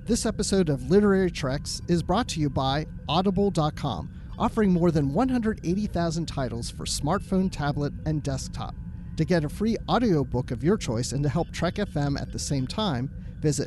This episode of Literary Treks is brought to you by Audible.com, offering more than 180,000 titles for smartphone, tablet, and desktop. To get a free audiobook of your choice and to help Trek FM at the same time, visit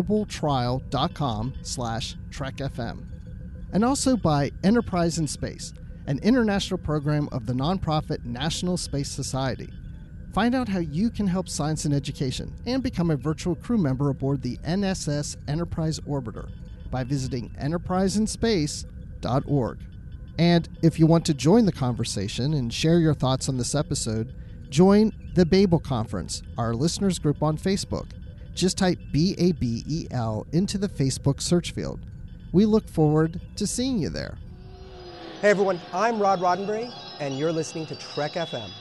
audibletrial.com/trekfm. And also by Enterprise in Space, an international program of the nonprofit National Space Society. Find out how you can help science and education and become a virtual crew member aboard the NSS Enterprise Orbiter by visiting enterpriseinspace.org. And if you want to join the conversation and share your thoughts on this episode, join the Babel Conference, our listeners group on Facebook. Just type BABEL into the Facebook search field. We look forward to seeing you there. Hey everyone, I'm Rod Roddenberry, and you're listening to Trek FM.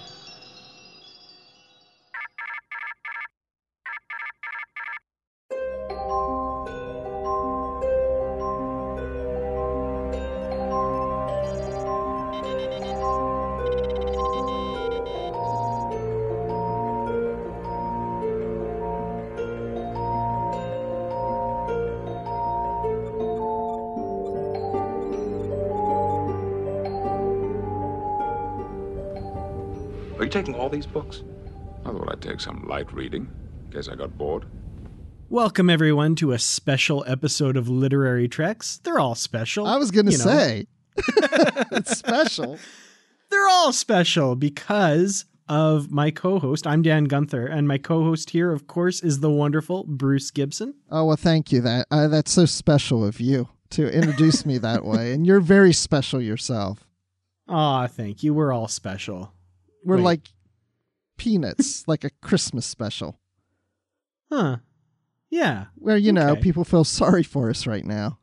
Are you taking all these books? I thought I'd take some light reading, in case I got bored. Welcome, everyone, to a special episode of Literary Treks. They're all special. I was going to say, it's special. They're all special because of my co-host. I'm Dan Gunther, and my co-host here, of course, is the wonderful Bruce Gibson. Oh, well, thank you. That's so special of you to introduce me that way, and you're very special yourself. Aw, thank you. We're all special. We're like peanuts, like a Christmas special. Huh. Yeah. Where, you know, people feel sorry for us right now.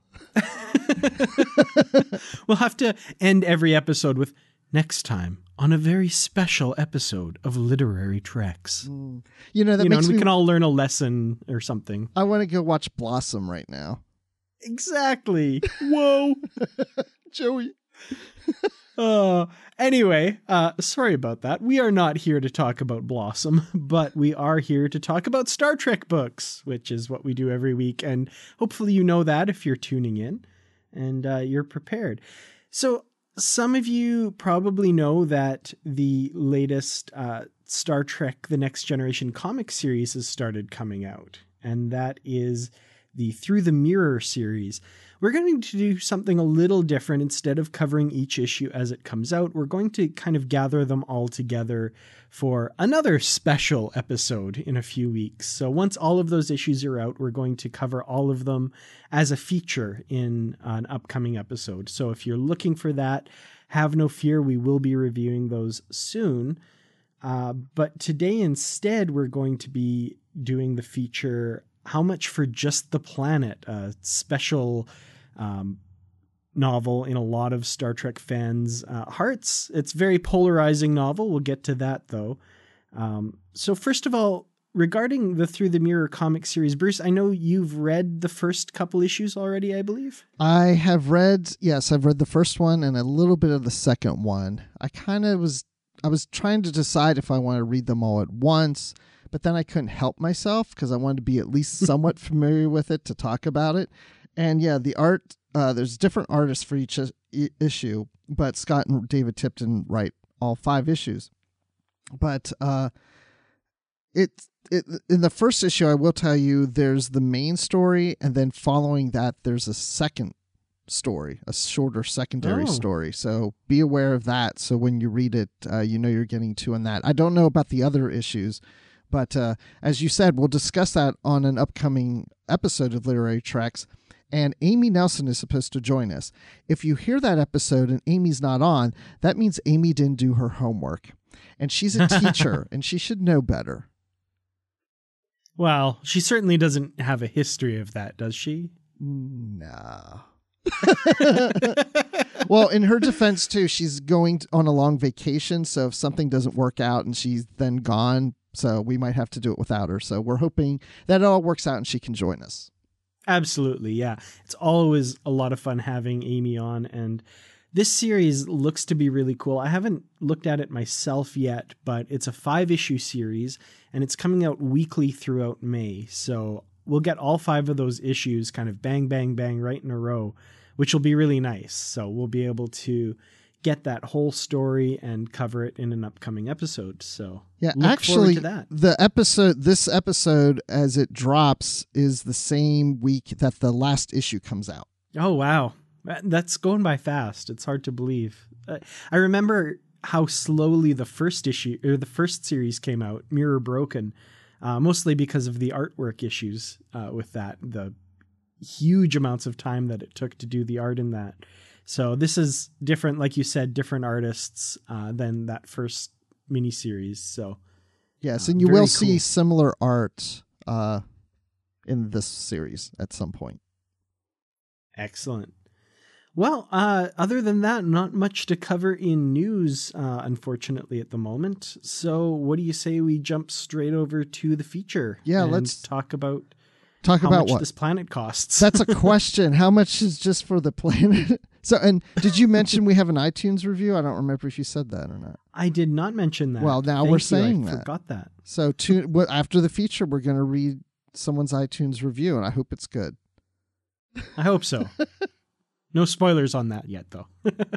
We'll have to end every episode with next time on a very special episode of Literary Treks. You know, that makes and we can all learn a lesson or something. I want to go watch Blossom right now. Exactly. Whoa. Joey. Anyway, sorry about that. We are not here to talk about Blossom, but we are here to talk about Star Trek books, which is what we do every week. And hopefully you know that if you're tuning in and you're prepared. So some of you probably know that the latest Star Trek The Next Generation comic series has started coming out, and that is the Through the Mirror series. We're going to do something a little different. Instead of covering each issue as it comes out, we're going to kind of gather them all together for another special episode in a few weeks. So once all of those issues are out, we're going to cover all of them as a feature in an upcoming episode. So if you're looking for that, have no fear. We will be reviewing those soon. But today instead, we're going to be doing the feature How Much for Just the Planet, a special novel in a lot of Star Trek fans' hearts. It's a very polarizing novel. We'll get to that, though. So first of all, regarding the Through the Mirror comic series, Bruce, I know you've read the first couple issues already, I believe. I've read the first one and a little bit of the second one. I was trying to decide if I want to read them all at once, but then I couldn't help myself because I wanted to be at least somewhat familiar with it to talk about it. And yeah, the art, there's different artists for each issue, but Scott and David Tipton write all 5 issues. But in the first issue, I will tell you, there's the main story, and then following that, there's a second story, a shorter secondary story. So be aware of that. So when you read it, you know you're getting 2 on that. I don't know about the other issues, but as you said, we'll discuss that on an upcoming episode of Literary Treks. And Amy Nelson is supposed to join us. If you hear that episode and Amy's not on, that means Amy didn't do her homework. And she's a teacher, and she should know better. Well, she certainly doesn't have a history of that, does she? No. Well, in her defense, too, she's going on a long vacation. So if something doesn't work out and she's then gone, so we might have to do it without her. So we're hoping that it all works out and she can join us. Absolutely, yeah. It's always a lot of fun having Amy on, and this series looks to be really cool. I haven't looked at it myself yet, but it's a 5-issue series, and it's coming out weekly throughout May. So we'll get all 5 of those issues kind of bang, bang, bang right in a row, which will be really nice. So we'll be able to get that whole story and cover it in an upcoming episode. So yeah, look actually, forward to that. This episode, as it drops, is the same week that the last issue comes out. Oh, wow. That's going by fast. It's hard to believe. I remember how slowly the first issue or the first series came out, Mirror Broken, mostly because of the artwork issues with that, the huge amounts of time that it took to do the art in that. So this is different, like you said, different artists than that first miniseries. So yes, and you will see similar art in this series at some point. Excellent. Well, other than that, not much to cover in news, unfortunately, at the moment. So what do you say we jump straight over to the feature? Yeah, and let's talk about how much what this planet costs. That's a question. How much is just for the planet? So, and did you mention we have an iTunes review? I don't remember if you said that or not. I did not mention that. Well, now we're saying I that. Forgot that. So after the feature, we're going to read someone's iTunes review, and I hope it's good. I hope so. No spoilers on that yet, though.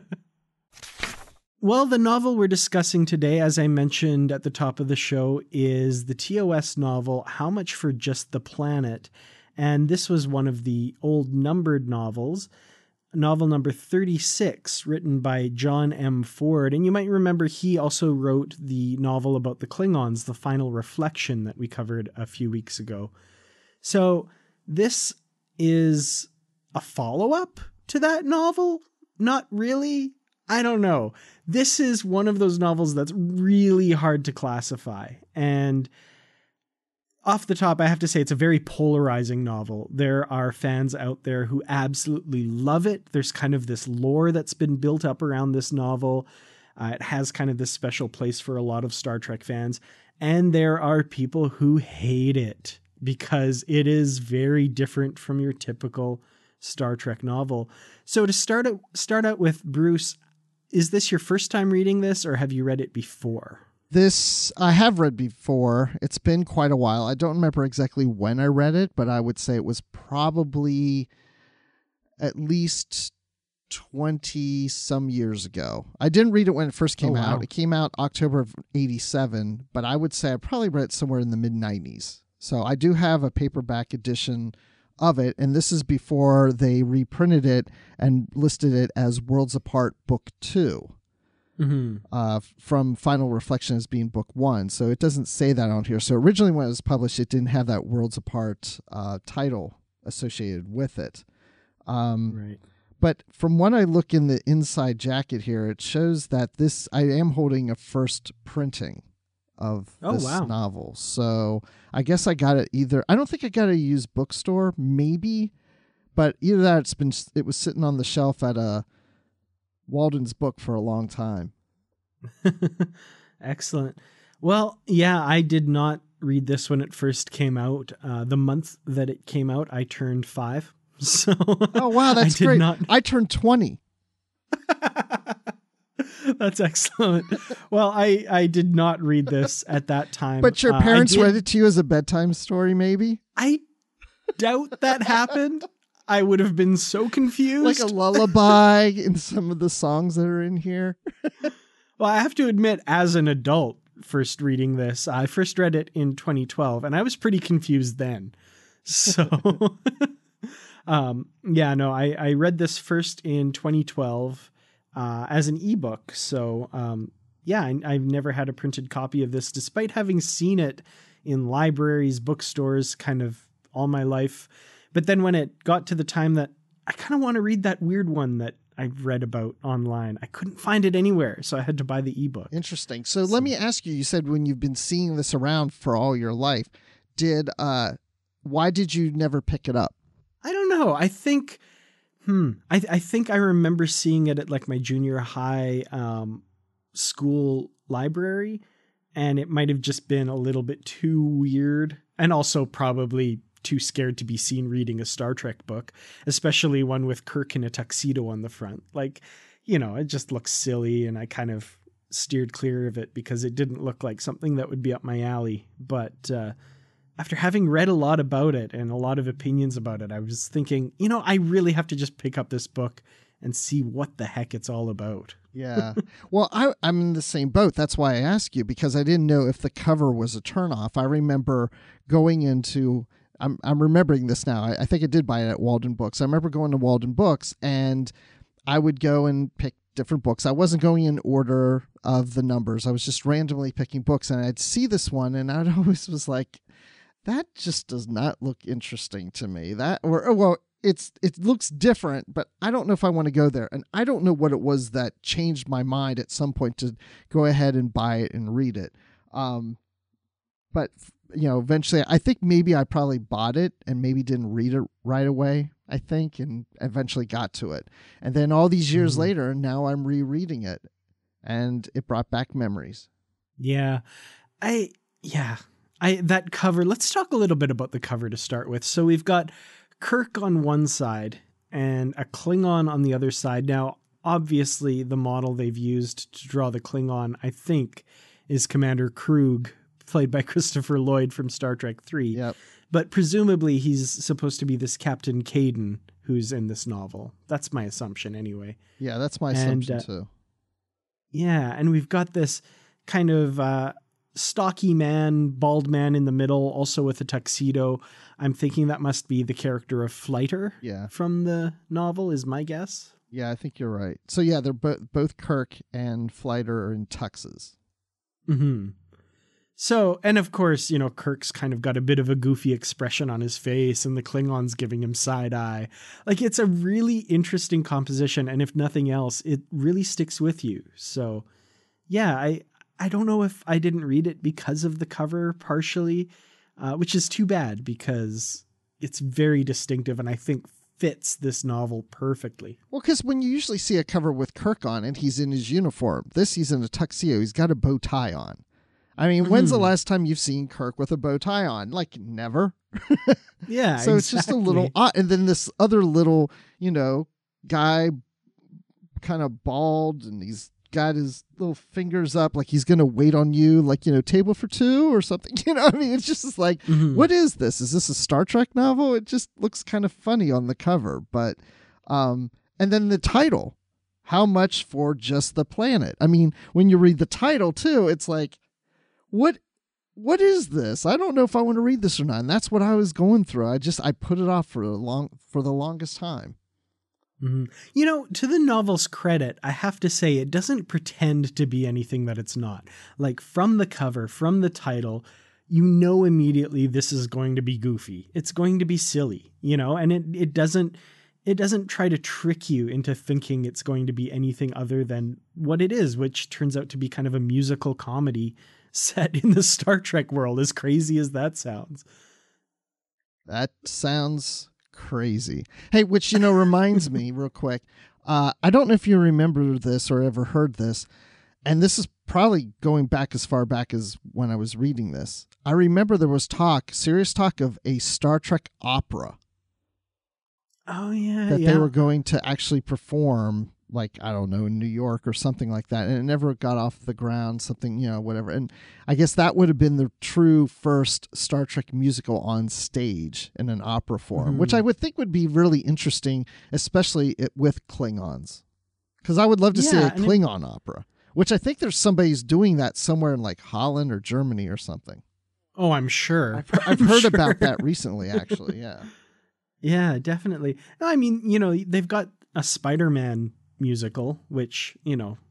Well, the novel we're discussing today, as I mentioned at the top of the show, is the TOS novel, How Much for Just the Planet? And this was one of the old numbered novels, novel number 36, written by John M. Ford. And you might remember he also wrote the novel about the Klingons, The Final Reflection, that we covered a few weeks ago. So this is a follow-up to that novel? Not really. I don't know. This is one of those novels that's really hard to classify. And off the top, I have to say it's a very polarizing novel. There are fans out there who absolutely love it. There's kind of this lore that's been built up around this novel. It has kind of this special place for a lot of Star Trek fans. And there are people who hate it because it is very different from your typical Star Trek novel. So to start out with, Bruce, is this your first time reading this, or have you read it before? This I have read before. It's been quite a while. I don't remember exactly when I read it, but I would say it was probably at least 20 some years ago. I didn't read it when it first came out. It came out October of 87, but I would say I probably read it somewhere in the mid 90s. So I do have a paperback edition of it, and this is before they reprinted it and listed it as Worlds Apart Book 2. Mm-hmm. From Final Reflection as being Book 1. So it doesn't say that on here. So originally when it was published, it didn't have that Worlds Apart title associated with it. Right. But from what I look in the inside jacket here, it shows that I am holding a first printing of this novel. So I guess I got it I don't think I got it at a used bookstore, maybe, but either that it was sitting on the shelf at a Walden's Book for a long time. Excellent. Well, yeah, I did not read this when it first came out. The month that it came out, I turned 5. So oh wow, that's great. I turned 20. That's excellent. Well, I did not read this at that time. But your parents read it to you as a bedtime story, maybe? I doubt that happened. I would have been so confused. Like a lullaby in some of the songs that are in here. Well, I have to admit, as an adult, first reading this, I first read it in 2012, and I was pretty confused then. So, I read this first in 2012 as an ebook. So, I've never had a printed copy of this, despite having seen it in libraries, bookstores, kind of all my life. But then when it got to the time that I kind of want to read that weird one that I've read about online, I couldn't find it anywhere. So I had to buy the ebook. Interesting. So let me ask you said when you've been seeing this around for all your life, why did you never pick it up? I don't know. I think, I think I remember seeing it at like my junior high school library, and it might have just been a little bit too weird, and also probably too scared to be seen reading a Star Trek book, especially one with Kirk in a tuxedo on the front. Like, it just looks silly, and I kind of steered clear of it because it didn't look like something that would be up my alley. But after having read a lot about it and a lot of opinions about it, I was thinking, I really have to just pick up this book and see what the heck it's all about. Yeah. Well, I'm in the same boat. That's why I asked you, because I didn't know if the cover was a turnoff. I remember going into, I'm remembering this now. I think I did buy it at Walden Books. I remember going to Walden Books and I would go and pick different books. I wasn't going in order of the numbers. I was just randomly picking books, and I'd see this one and I'd always was like, that just does not look interesting to me. It looks different, but I don't know if I want to go there. And I don't know what it was that changed my mind at some point to go ahead and buy it and read it. But eventually I think maybe I probably bought it and maybe didn't read it right away, I think, and eventually got to it. And then all these years later, now I'm rereading it and it brought back memories. Yeah. That cover, let's talk a little bit about the cover to start with. So we've got Kirk on one side and a Klingon on the other side. Now, obviously, the model they've used to draw the Klingon, I think, is Commander Krug, played by Christopher Lloyd from Star Trek III. Yep. But presumably he's supposed to be this Captain Caden who's in this novel. That's my assumption anyway. Yeah, that's my assumption too. Yeah, and we've got this kind of stocky man, bald man in the middle, also with a tuxedo. I'm thinking that must be the character of Flighter from the novel, is my guess. Yeah, I think you're right. So yeah, they're both Kirk and Flighter are in tuxes. Mm-hmm. So, and of course, Kirk's kind of got a bit of a goofy expression on his face and the Klingon's giving him side eye. Like, it's a really interesting composition. And if nothing else, it really sticks with you. So yeah, I don't know if I didn't read it because of the cover partially, which is too bad because it's very distinctive and I think fits this novel perfectly. Well, because when you usually see a cover with Kirk on it, he's in his uniform. He's in a tuxedo. He's got a bow tie on. I mean, when's the last time you've seen Kirk with a bow tie on? Like, never. Yeah, so it's just a little odd. And then this other little, guy, kind of bald, and he's got his little fingers up like he's going to wait on you, like, table for two or something. I mean, it's just like, what is this? Is this a Star Trek novel? It just looks kind of funny on the cover. But, and then the title, How Much for Just the Planet? I mean, when you read the title too, it's like, what is this? I don't know if I want to read this or not. And that's what I was going through. I put it off for the longest time. Mm-hmm. To the novel's credit, I have to say it doesn't pretend to be anything that it's not. Like, from the cover, from the title, immediately this is going to be goofy. It's going to be silly, and it doesn't try to trick you into thinking it's going to be anything other than what it is, which turns out to be kind of a musical comedy set in the Star Trek world, as crazy as that sounds. That sounds crazy. Hey, which, reminds me real quick. I don't know if you remember this or ever heard this, and this is probably going back as far back as when I was reading this. I remember there was serious talk of a Star Trek opera. Oh, yeah. That they were going to actually perform, like, I don't know, in New York or something like that. And it never got off the ground, something, whatever. And I guess that would have been the true first Star Trek musical on stage in an opera form, which I would think would be really interesting, especially with Klingons. Because I would love to see a Klingon opera, which I think there's somebody who's doing that somewhere in like Holland or Germany or something. Oh, I'm sure. I've heard about that recently, actually. Yeah. Yeah, definitely. No, I mean, they've got a Spider-Man musical, which,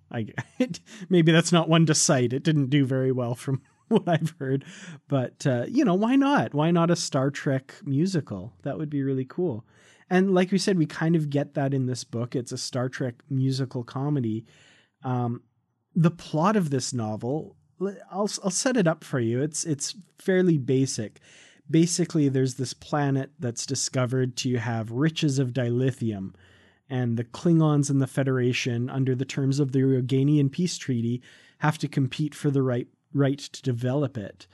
maybe that's not one to cite. It didn't do very well from what I've heard. But, why not? Why not a Star Trek musical? That would be really cool. And like we said, we kind of get that in this book. It's a Star Trek musical comedy. The plot of this novel, I'll set it up for you. It's fairly basic. Basically, there's this planet that's discovered to have riches of dilithium, and the Klingons and the Federation, under the terms of the Roganian Peace Treaty, have to compete for the right to develop it.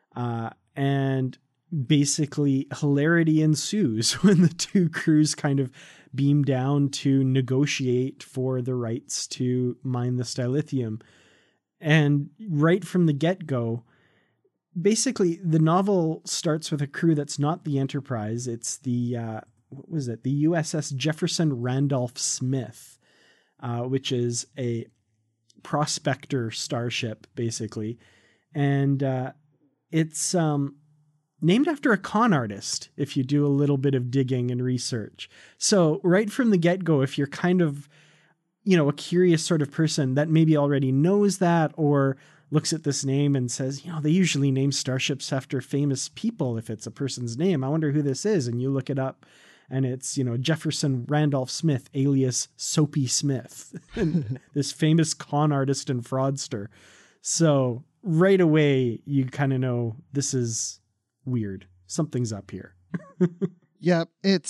And basically, hilarity ensues when the two crews kind of beam down to negotiate for the rights to mine this dilithium. And right from the get-go, basically the novel starts with a crew that's not the Enterprise. It's the, what was it? The USS Jefferson Randolph Smith, which is a prospector starship, basically. And it's named after a con artist, if you do a little bit of digging and research. So right from the get-go, if you're kind of, a curious sort of person that maybe already knows that, or looks at this name and says, they usually name starships after famous people if it's a person's name. I wonder who this is. And you look it up and it's, Jefferson Randolph Smith, alias Soapy Smith, this famous con artist and fraudster. So right away, you kind of know this is weird. Something's up here. Yeah,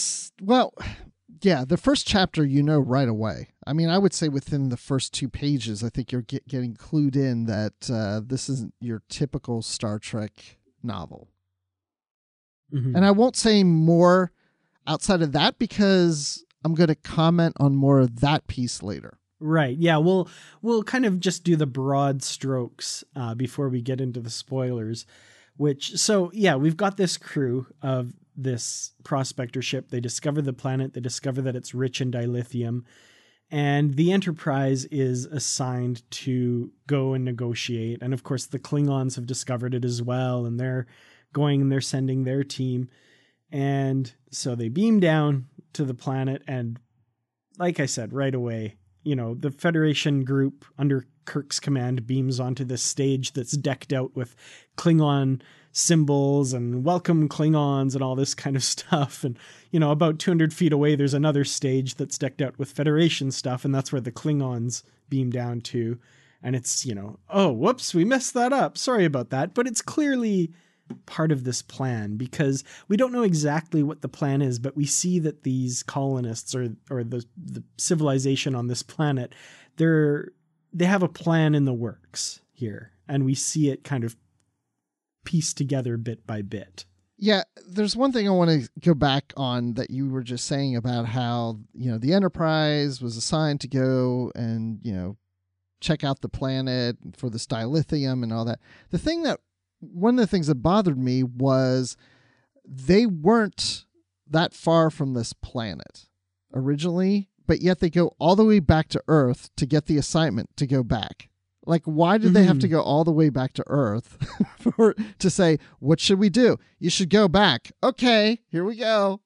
the first chapter, right away. I mean, I would say within the first 2 pages, I think you're getting clued in that this isn't your typical Star Trek novel. Mm-hmm. And I won't say more outside of that because I'm going to comment on more of that piece later. Right. Yeah. We'll kind of just do the broad strokes before we get into the spoilers, we've got this crew of this prospector ship. They discover the planet. They discover that it's rich in dilithium, and the Enterprise is assigned to go and negotiate. And of course the Klingons have discovered it as well. And they're going and they're sending their team. And so they beam down to the planet. And like I said, right away, the Federation group under Kirk's command beams onto this stage that's decked out with Klingon symbols and welcome Klingons and all this kind of stuff. And, about 200 feet away, there's another stage that's decked out with Federation stuff. And that's where the Klingons beam down to. And it's, oh, whoops, we messed that up. Sorry about that. But it's clearly part of this plan because we don't know exactly what the plan is, but we see that these colonists or the civilization on this planet, they have a plan in the works here. And we see it kind of pieced together bit by bit. Yeah, there's one thing I want to go back on that you were just saying about how, the Enterprise was assigned to go and, check out the planet for this dilithium and all that. One of the things that bothered me was they weren't that far from this planet originally, but yet they go all the way back to Earth to get the assignment to go back. Like, why did they have to go all the way back to Earth to say, what should we do? You should go back. Okay, here we go.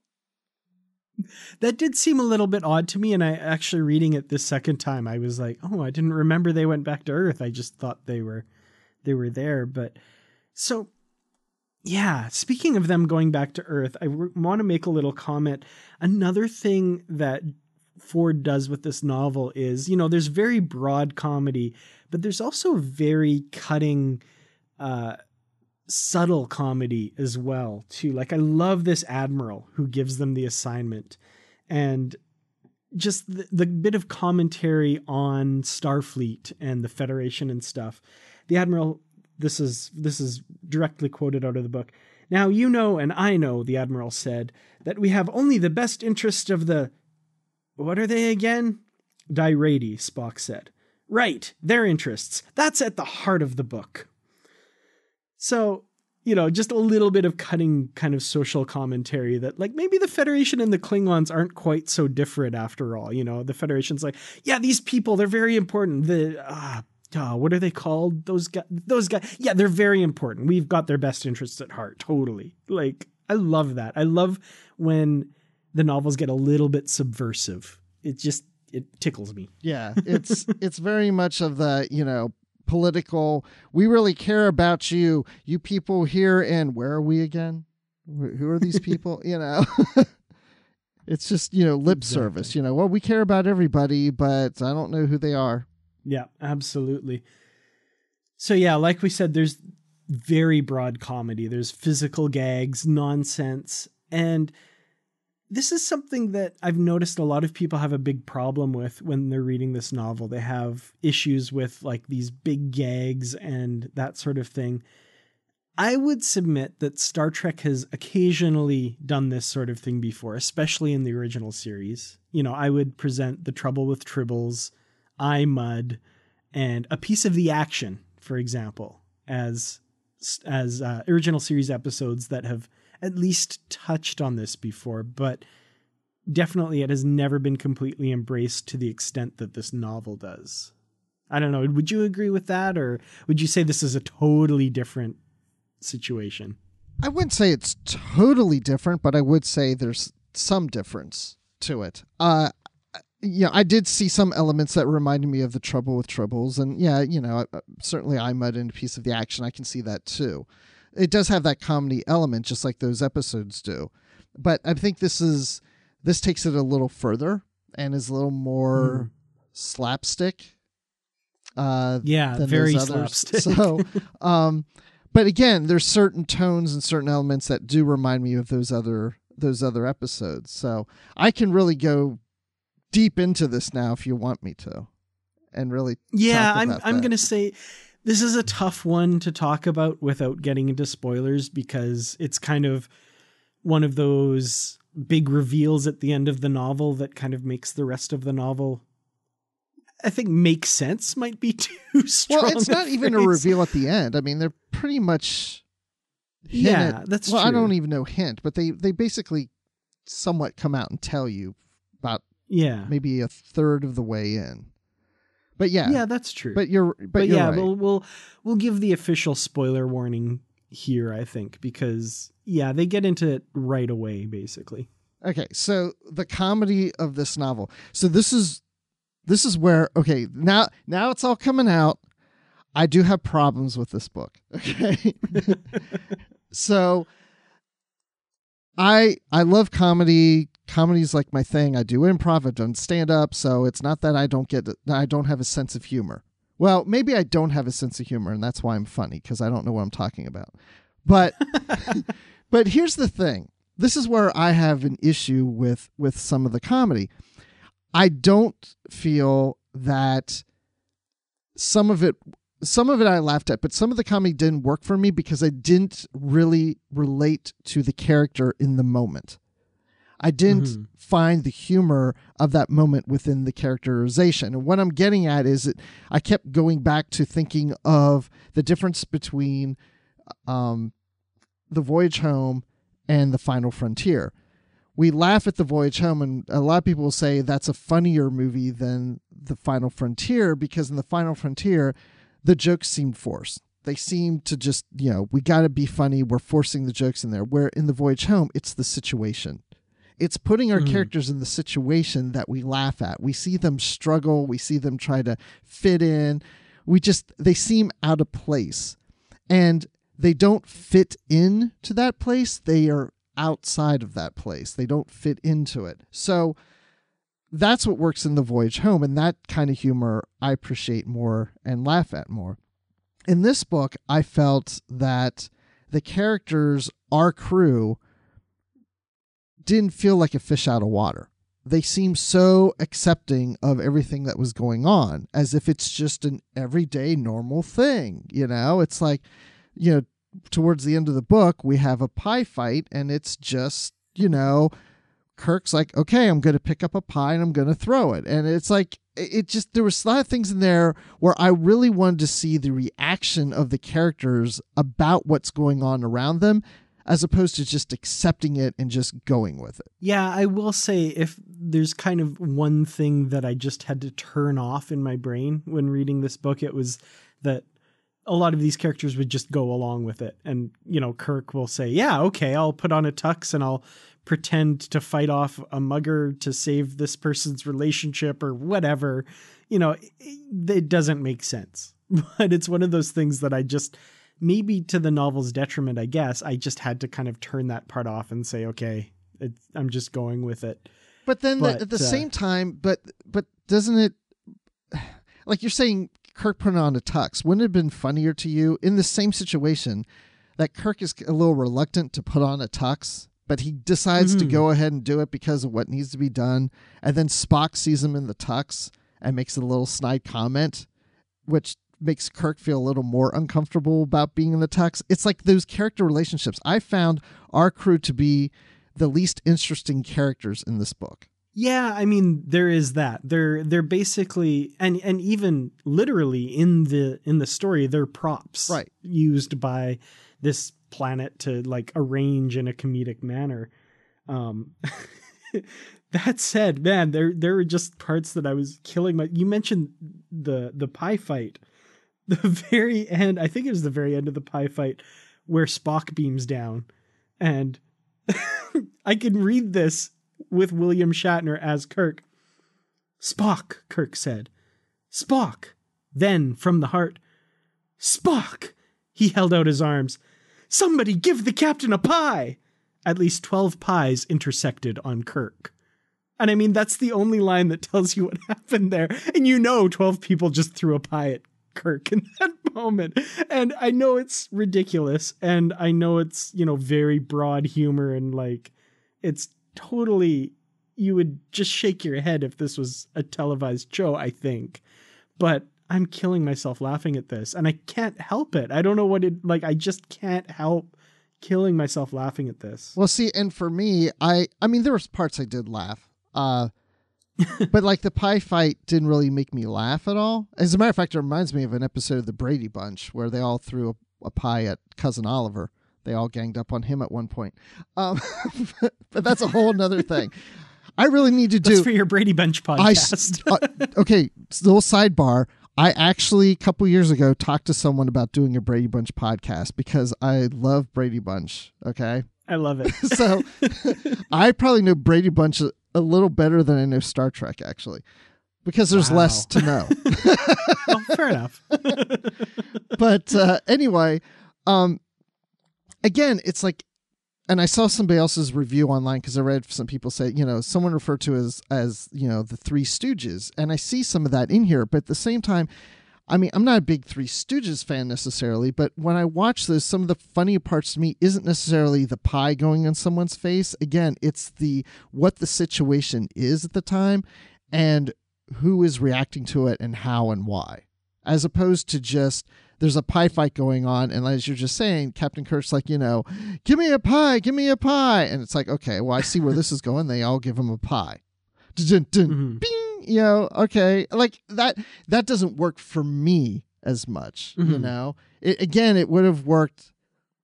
That did seem a little bit odd to me. And I actually reading it this second time, I was like, oh, I didn't remember they went back to Earth. I just thought they were there. But so, yeah, speaking of them going back to Earth, I want to make a little comment. Another thing that Ford does with this novel is, there's very broad comedy, but there's also very cutting, subtle comedy as well, too. Like, I love this admiral who gives them the assignment, and just the bit of commentary on Starfleet and the Federation and stuff. The admiral, this is directly quoted out of the book. Now, and I know, the admiral said, that we have only the best interest of the... What are they again? Dirady, Spock said. Right, their interests. That's at the heart of the book. So, just a little bit of cutting kind of social commentary that, like, maybe the Federation and the Klingons aren't quite so different after all. The Federation's like, yeah, these people, they're very important. What are they called? Those guys. Yeah, they're very important. We've got their best interests at heart. Totally. Like, I love that. I love when the novels get a little bit subversive. It tickles me. Yeah, it's very much of the, political, we really care about you people here, and where are we again? Who are these people? It's just, lip exactly. Service, well, we care about everybody, but I don't know who they are. Yeah, absolutely. So yeah, like we said, there's very broad comedy. There's physical gags, nonsense, and this is something that I've noticed a lot of people have a big problem with when they're reading this novel. They have issues with like these big gags and that sort of thing. I would submit that Star Trek has occasionally done this sort of thing before, especially in the original series. I would present The Trouble with Tribbles, I, Mud, and A Piece of the Action, for example, as as original series episodes that have at least touched on this before, but definitely it has never been completely embraced to the extent that this novel does. I don't know. Would you agree with that, or would you say this is a totally different situation? I wouldn't say it's totally different, but I would say there's some difference to it. I did see some elements that reminded me of The Trouble with Troubles, and certainly Imud and a piece of the action, I can see that too. It does have that comedy element, just like those episodes do. But I think this takes it a little further and is a little more slapstick. Than very those others. slapstick. So, but again, there's certain tones and certain elements that do remind me of those other episodes. So I can really go deep into this now if you want me to, and really. Yeah, talk about I'm that. going to say this is a tough one to talk about without getting into spoilers, because it's kind of one of those big reveals at the end of the novel that kind of makes the rest of the novel, I think, make sense might be too strong. Well, it's not even a reveal at the end. I mean, they're pretty much that's true. true. I don't even know hint, but they basically somewhat come out and tell you about maybe a third of the way in. But yeah, that's true. But you're yeah, right. we'll give the official spoiler warning here, I think, because they get into it right away, basically. Okay, so the comedy of this novel. So this is where, okay, now it's all coming out. I do have problems with this book. Okay. So I love comedy. Comedy's like my thing. I do improv. I've done stand up. So it's not that I don't have a sense of humor. Well, maybe I don't have a sense of humor, and that's why I'm funny, because I don't know what I'm talking about. But but here's the thing. This is where I have an issue with some of the comedy. I don't feel that some of it I laughed at, but some of the comedy didn't work for me because I didn't really relate to the character in the moment. I didn't find the humor of that moment within the characterization. And what I'm getting at is that I kept going back to thinking of the difference between The Voyage Home and The Final Frontier. We laugh at The Voyage Home, and a lot of people will say that's a funnier movie than The Final Frontier, because in The Final Frontier, the jokes seemed forced. They seemed to just, we got to be funny. We're forcing the jokes in there. Where in The Voyage Home, it's the situation. It's putting our characters in the situation that we laugh at. We see them struggle. We see them try to fit in. They seem out of place. And they don't fit in to that place. They are outside of that place. They don't fit into it. So that's what works in The Voyage Home, and that kind of humor I appreciate more and laugh at more. In this book, I felt that the characters, our crew, didn't feel like a fish out of water. They seemed so accepting of everything that was going on, as if it's just an everyday normal thing. It's like, towards the end of the book, we have a pie fight, and it's just, Kirk's like, okay, I'm going to pick up a pie and I'm going to throw it. And it's like, there was a lot of things in there where I really wanted to see the reaction of the characters about what's going on around them, as opposed to just accepting it and just going with it. Yeah, I will say, if there's kind of one thing that I just had to turn off in my brain when reading this book, it was that a lot of these characters would just go along with it. And, Kirk will say, yeah, okay, I'll put on a tux and I'll pretend to fight off a mugger to save this person's relationship or whatever. It doesn't make sense. But it's one of those things that I just, maybe to the novel's detriment, I guess, I just had to kind of turn that part off and say, okay, I'm just going with it. But then at the same time, but doesn't it, like you're saying, Kirk put on a tux, wouldn't it have been funnier to you in the same situation that Kirk is a little reluctant to put on a tux, but he decides to go ahead and do it because of what needs to be done, and then Spock sees him in the tux and makes a little snide comment, which makes Kirk feel a little more uncomfortable about being in the tux. It's like those character relationships. I found our crew to be the least interesting characters in this book. Yeah, I mean there is that. They're basically and even literally in the story they're props Right. used by this planet to like arrange in a comedic manner. That said, man, there were just parts that I was killing my. You mentioned the pie fight, the very end. I think it was the very end of the pie fight where Spock beams down, and I can read this with William Shatner as Kirk. Spock, Kirk said. Spock. Then from the heart, Spock. He held out his arms. Somebody give the captain a pie. At least 12 pies intersected on Kirk. And I mean, that's the only line that tells you what happened there. And 12 people just threw a pie at Kirk in that moment. And I know it's ridiculous. And I know it's, very broad humor and like, it's totally, you would just shake your head if this was a televised show, I think. But I'm killing myself laughing at this and I can't help it. I don't know what I just can't help killing myself laughing at this. Well, see, and for me, I mean, there was parts I did laugh. But like the pie fight didn't really make me laugh at all. As a matter of fact, it reminds me of an episode of the Brady Bunch where they all threw a pie at Cousin Oliver. They all ganged up on him at one point. But that's a whole nother thing. I really need to do. That's for your Brady Bunch podcast. Okay, little sidebar. I actually, a couple years ago, talked to someone about doing a Brady Bunch podcast because I love Brady Bunch. Okay. I love it. So I probably know Brady Bunch a little better than I know Star Trek, actually, because there's less to know. Well, fair enough. But anyway, again, it's like, and I saw somebody else's review online because I read some people say, someone referred to as the Three Stooges, and I see some of that in here. But at the same time, I mean, I'm not a big Three Stooges fan necessarily, but when I watch this, some of the funny parts to me isn't necessarily the pie going on someone's face. Again, it's what the situation is at the time and who is reacting to it and how and why, as opposed to just there's a pie fight going on. And as you're just saying, Captain Kirk's like, give me a pie. And it's like, okay, well, I see where this is going. They all give him a pie. Dun, dun, Mm-hmm. bing. Okay, like that doesn't work for me as much. Mm-hmm. It would have worked.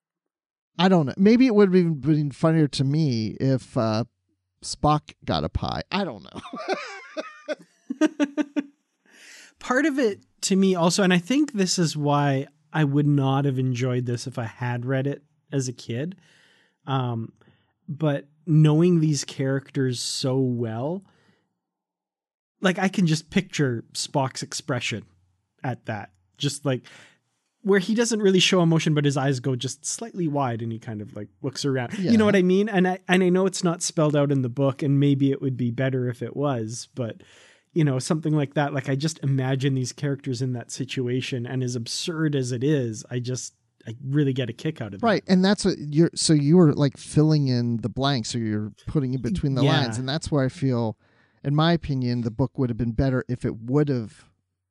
I don't know. Maybe it would have been funnier to me if Spock got a pie. I don't know. Part of it to me also, and I think this is why I would not have enjoyed this if I had read it as a kid. But knowing these characters so well, like I can just picture Spock's expression at that, just like where he doesn't really show emotion, but his eyes go just slightly wide and he kind of like looks around. Yeah. You know what I mean? And I know it's not spelled out in the book and maybe it would be better if it was, but something like that. Like I just imagine these characters in that situation, and as absurd as it is, I really get a kick out of that. Right. And that's what you were like filling in the blanks, or you're putting in between the lines. And that's where I feel, in my opinion, the book would have been better if it would have,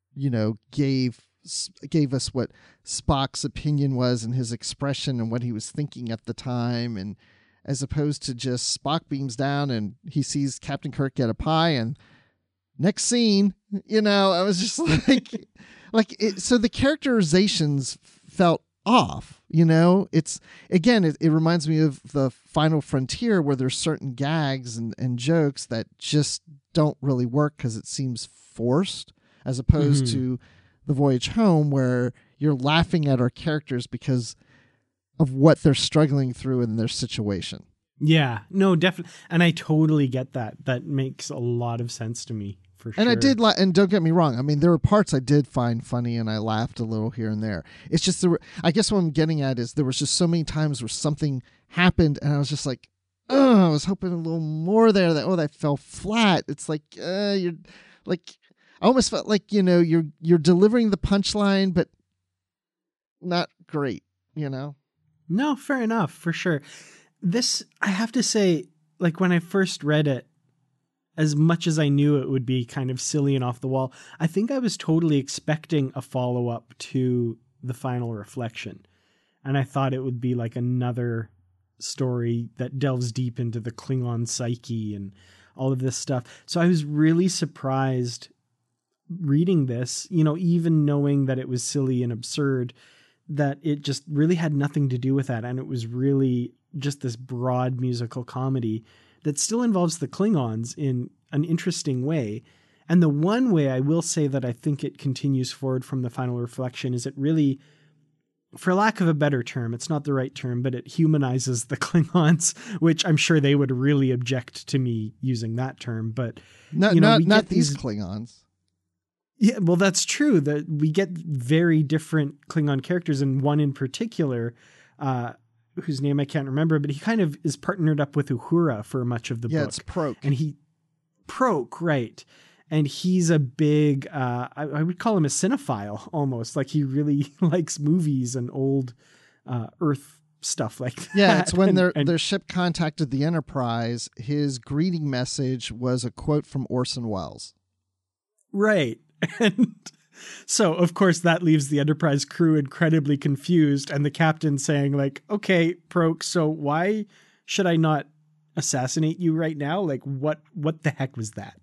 gave us what Spock's opinion was and his expression and what he was thinking at the time. And as opposed to just Spock beams down and he sees Captain Kirk get a pie and next scene, I was just like, so the characterizations felt off, it's again, it reminds me of the Final Frontier where there's certain gags and jokes that just don't really work because it seems forced, as opposed to The Voyage Home where you're laughing at our characters because of what they're struggling through in their situation. Yeah, no, definitely. And I totally get that. That makes a lot of sense to me. For sure. And I did, and don't get me wrong, I mean, there were parts I did find funny and I laughed a little here and there. It's just, I guess what I'm getting at is there was just so many times where something happened and I was just like, oh, I was hoping a little more there, that fell flat. It's like, you're like, I almost felt like, you're delivering the punchline, but not great, No, fair enough, for sure. This, I have to say, like when I first read it, as much as I knew it would be kind of silly and off the wall, I think I was totally expecting a follow-up to The Final Reflection. And I thought it would be like another story that delves deep into the Klingon psyche and all of this stuff. So I was really surprised reading this, even knowing that it was silly and absurd, that it just really had nothing to do with that. And it was really just this broad musical comedy that still involves the Klingons in an interesting way. And the one way I will say that I think it continues forward from the Final Reflection is it really, for lack of a better term, it's not the right term, but it humanizes the Klingons, which I'm sure they would really object to me using that term. But not these Klingons. Yeah, well, that's true. That we get very different Klingon characters, and one in particular, whose name I can't remember, but he kind of is partnered up with Uhura for much of the book. Yeah, it's Proke. And Proke, right. And he's a big, I would call him a cinephile almost. Like he really likes movies and old Earth stuff like that. Yeah, it's when their ship contacted the Enterprise, his greeting message was a quote from Orson Welles. Right. And so, of course, that leaves the Enterprise crew incredibly confused, and the captain saying, like, okay, Proke, so why should I not assassinate you right now? Like, what the heck was that?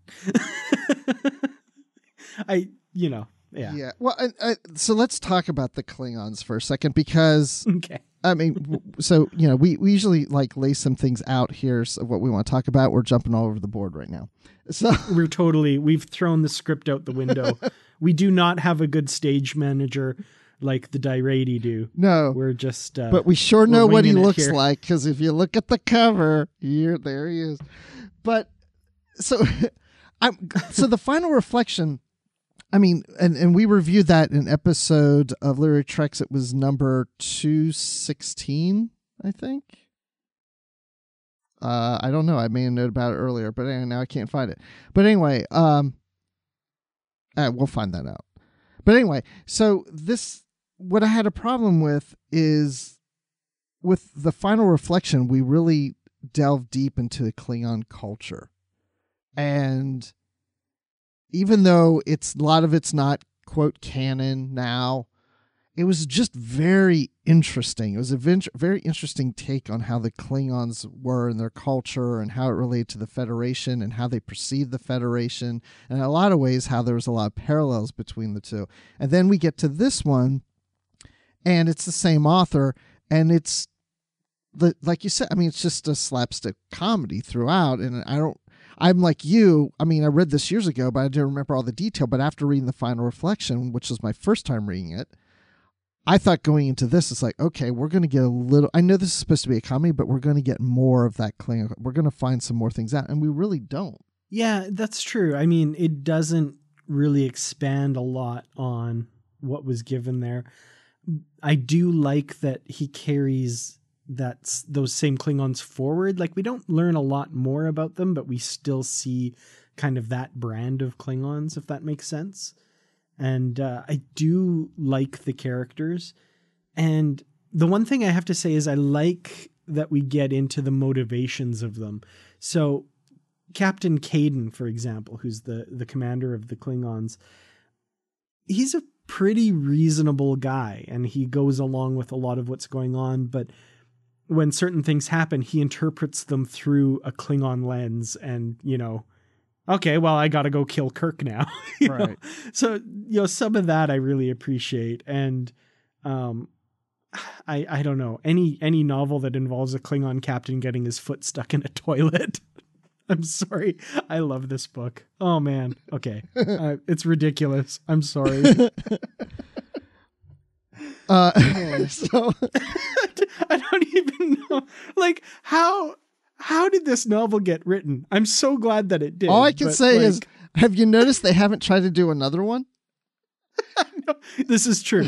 Yeah. Yeah. Well, so let's talk about the Klingons for a second, because, okay. I mean, so, we usually lay some things out here of what we want to talk about. We're jumping all over the board right now. So we've thrown the script out the window. We do not have a good stage manager like the Dyradi do. No, we're just, but we sure know what he looks like. Cause if you look at the cover there he is. But so so the Final Reflection, I mean, and we reviewed that in episode of Literary Treks. It was number 216, I think. I don't know. I made a note about it earlier, but anyway, now I can't find it. But anyway, we'll find that out. But anyway, so what I had a problem with is with the Final Reflection, we really delve deep into the Klingon culture. And even though a lot of it's not, quote, canon now, it was just very interesting. It was a very interesting take on how the Klingons were and their culture and how it related to the Federation and how they perceived the Federation. And in a lot of ways, how there was a lot of parallels between the two. And then we get to this one, and it's the same author, and it's, like you said, I mean, it's just a slapstick comedy throughout. And I'm like you. I mean, I read this years ago, but I didn't remember all the detail. But after reading the Final Reflection, which was my first time reading it, I thought going into this, it's like, okay, we're going to get a little, I know this is supposed to be a comedy, but we're going to get more of that Klingon. We're going to find some more things out, and we really don't. Yeah, that's true. I mean, it doesn't really expand a lot on what was given there. I do like that he carries those same Klingons forward. Like, we don't learn a lot more about them, but we still see kind of that brand of Klingons, if that makes sense. And I do like the characters. And the one thing I have to say is I like that we get into the motivations of them. So Captain Caden, for example, who's the commander of the Klingons, he's a pretty reasonable guy, and he goes along with a lot of what's going on. But when certain things happen, he interprets them through a Klingon lens, and, okay, well, I got to go kill Kirk now. Right. So, some of that I really appreciate. And I don't know, any novel that involves a Klingon captain getting his foot stuck in a toilet. I'm sorry. I love this book. Oh, man. Okay. It's ridiculous. I'm sorry. So I don't even know. Like, how did this novel get written? I'm so glad that it did. All I can say is, have you noticed they haven't tried to do another one? No, this is true.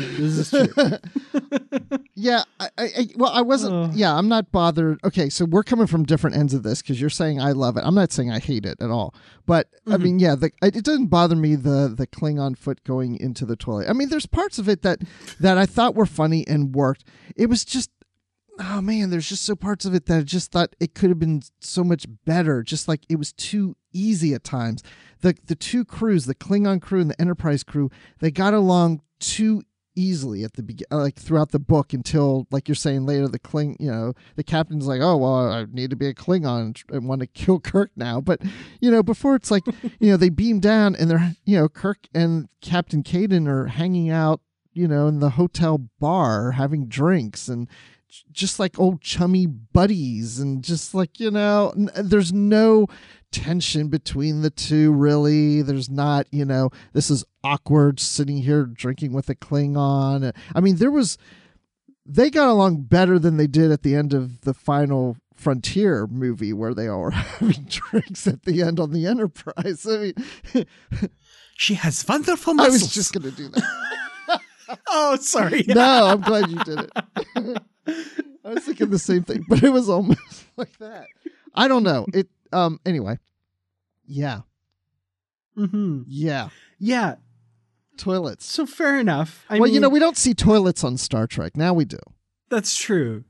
Yeah. I wasn't. Yeah, I'm not bothered. Okay, so we're coming from different ends of this, because you're saying I love it. I'm not saying I hate it at all. But I mean, yeah, it doesn't bother me the Klingon foot going into the toilet. I mean, there's parts of it that I thought were funny and worked. It was just, oh man, there's just so parts of it that I just thought it could have been so much better. Just like it was too easy at times. The two crews, the Klingon crew and the Enterprise crew, they got along too easily at the beginning, like throughout the book, until, like you're saying later, the captain's like, oh, well, I need to be a Klingon and want to kill Kirk now. But, before it's like, they beam down and they're, Kirk and Captain Caden are hanging out, in the hotel bar having drinks and just like old chummy buddies, and just like, there's no tension between the two, really. There's not, this is awkward sitting here drinking with a Klingon. I mean, they got along better than they did at the end of the final Frontier movie, where they all were having drinks at the end on the Enterprise. I mean, she has wonderful muscles. I was just going to do that. Oh, sorry. No, I'm glad you did it. I was thinking the same thing, but it was almost like that. I don't know. Anyway. Yeah. Mm-hmm. Yeah. Yeah. Toilets. So fair enough. I mean, mean, we don't see toilets on Star Trek. Now we do. That's true.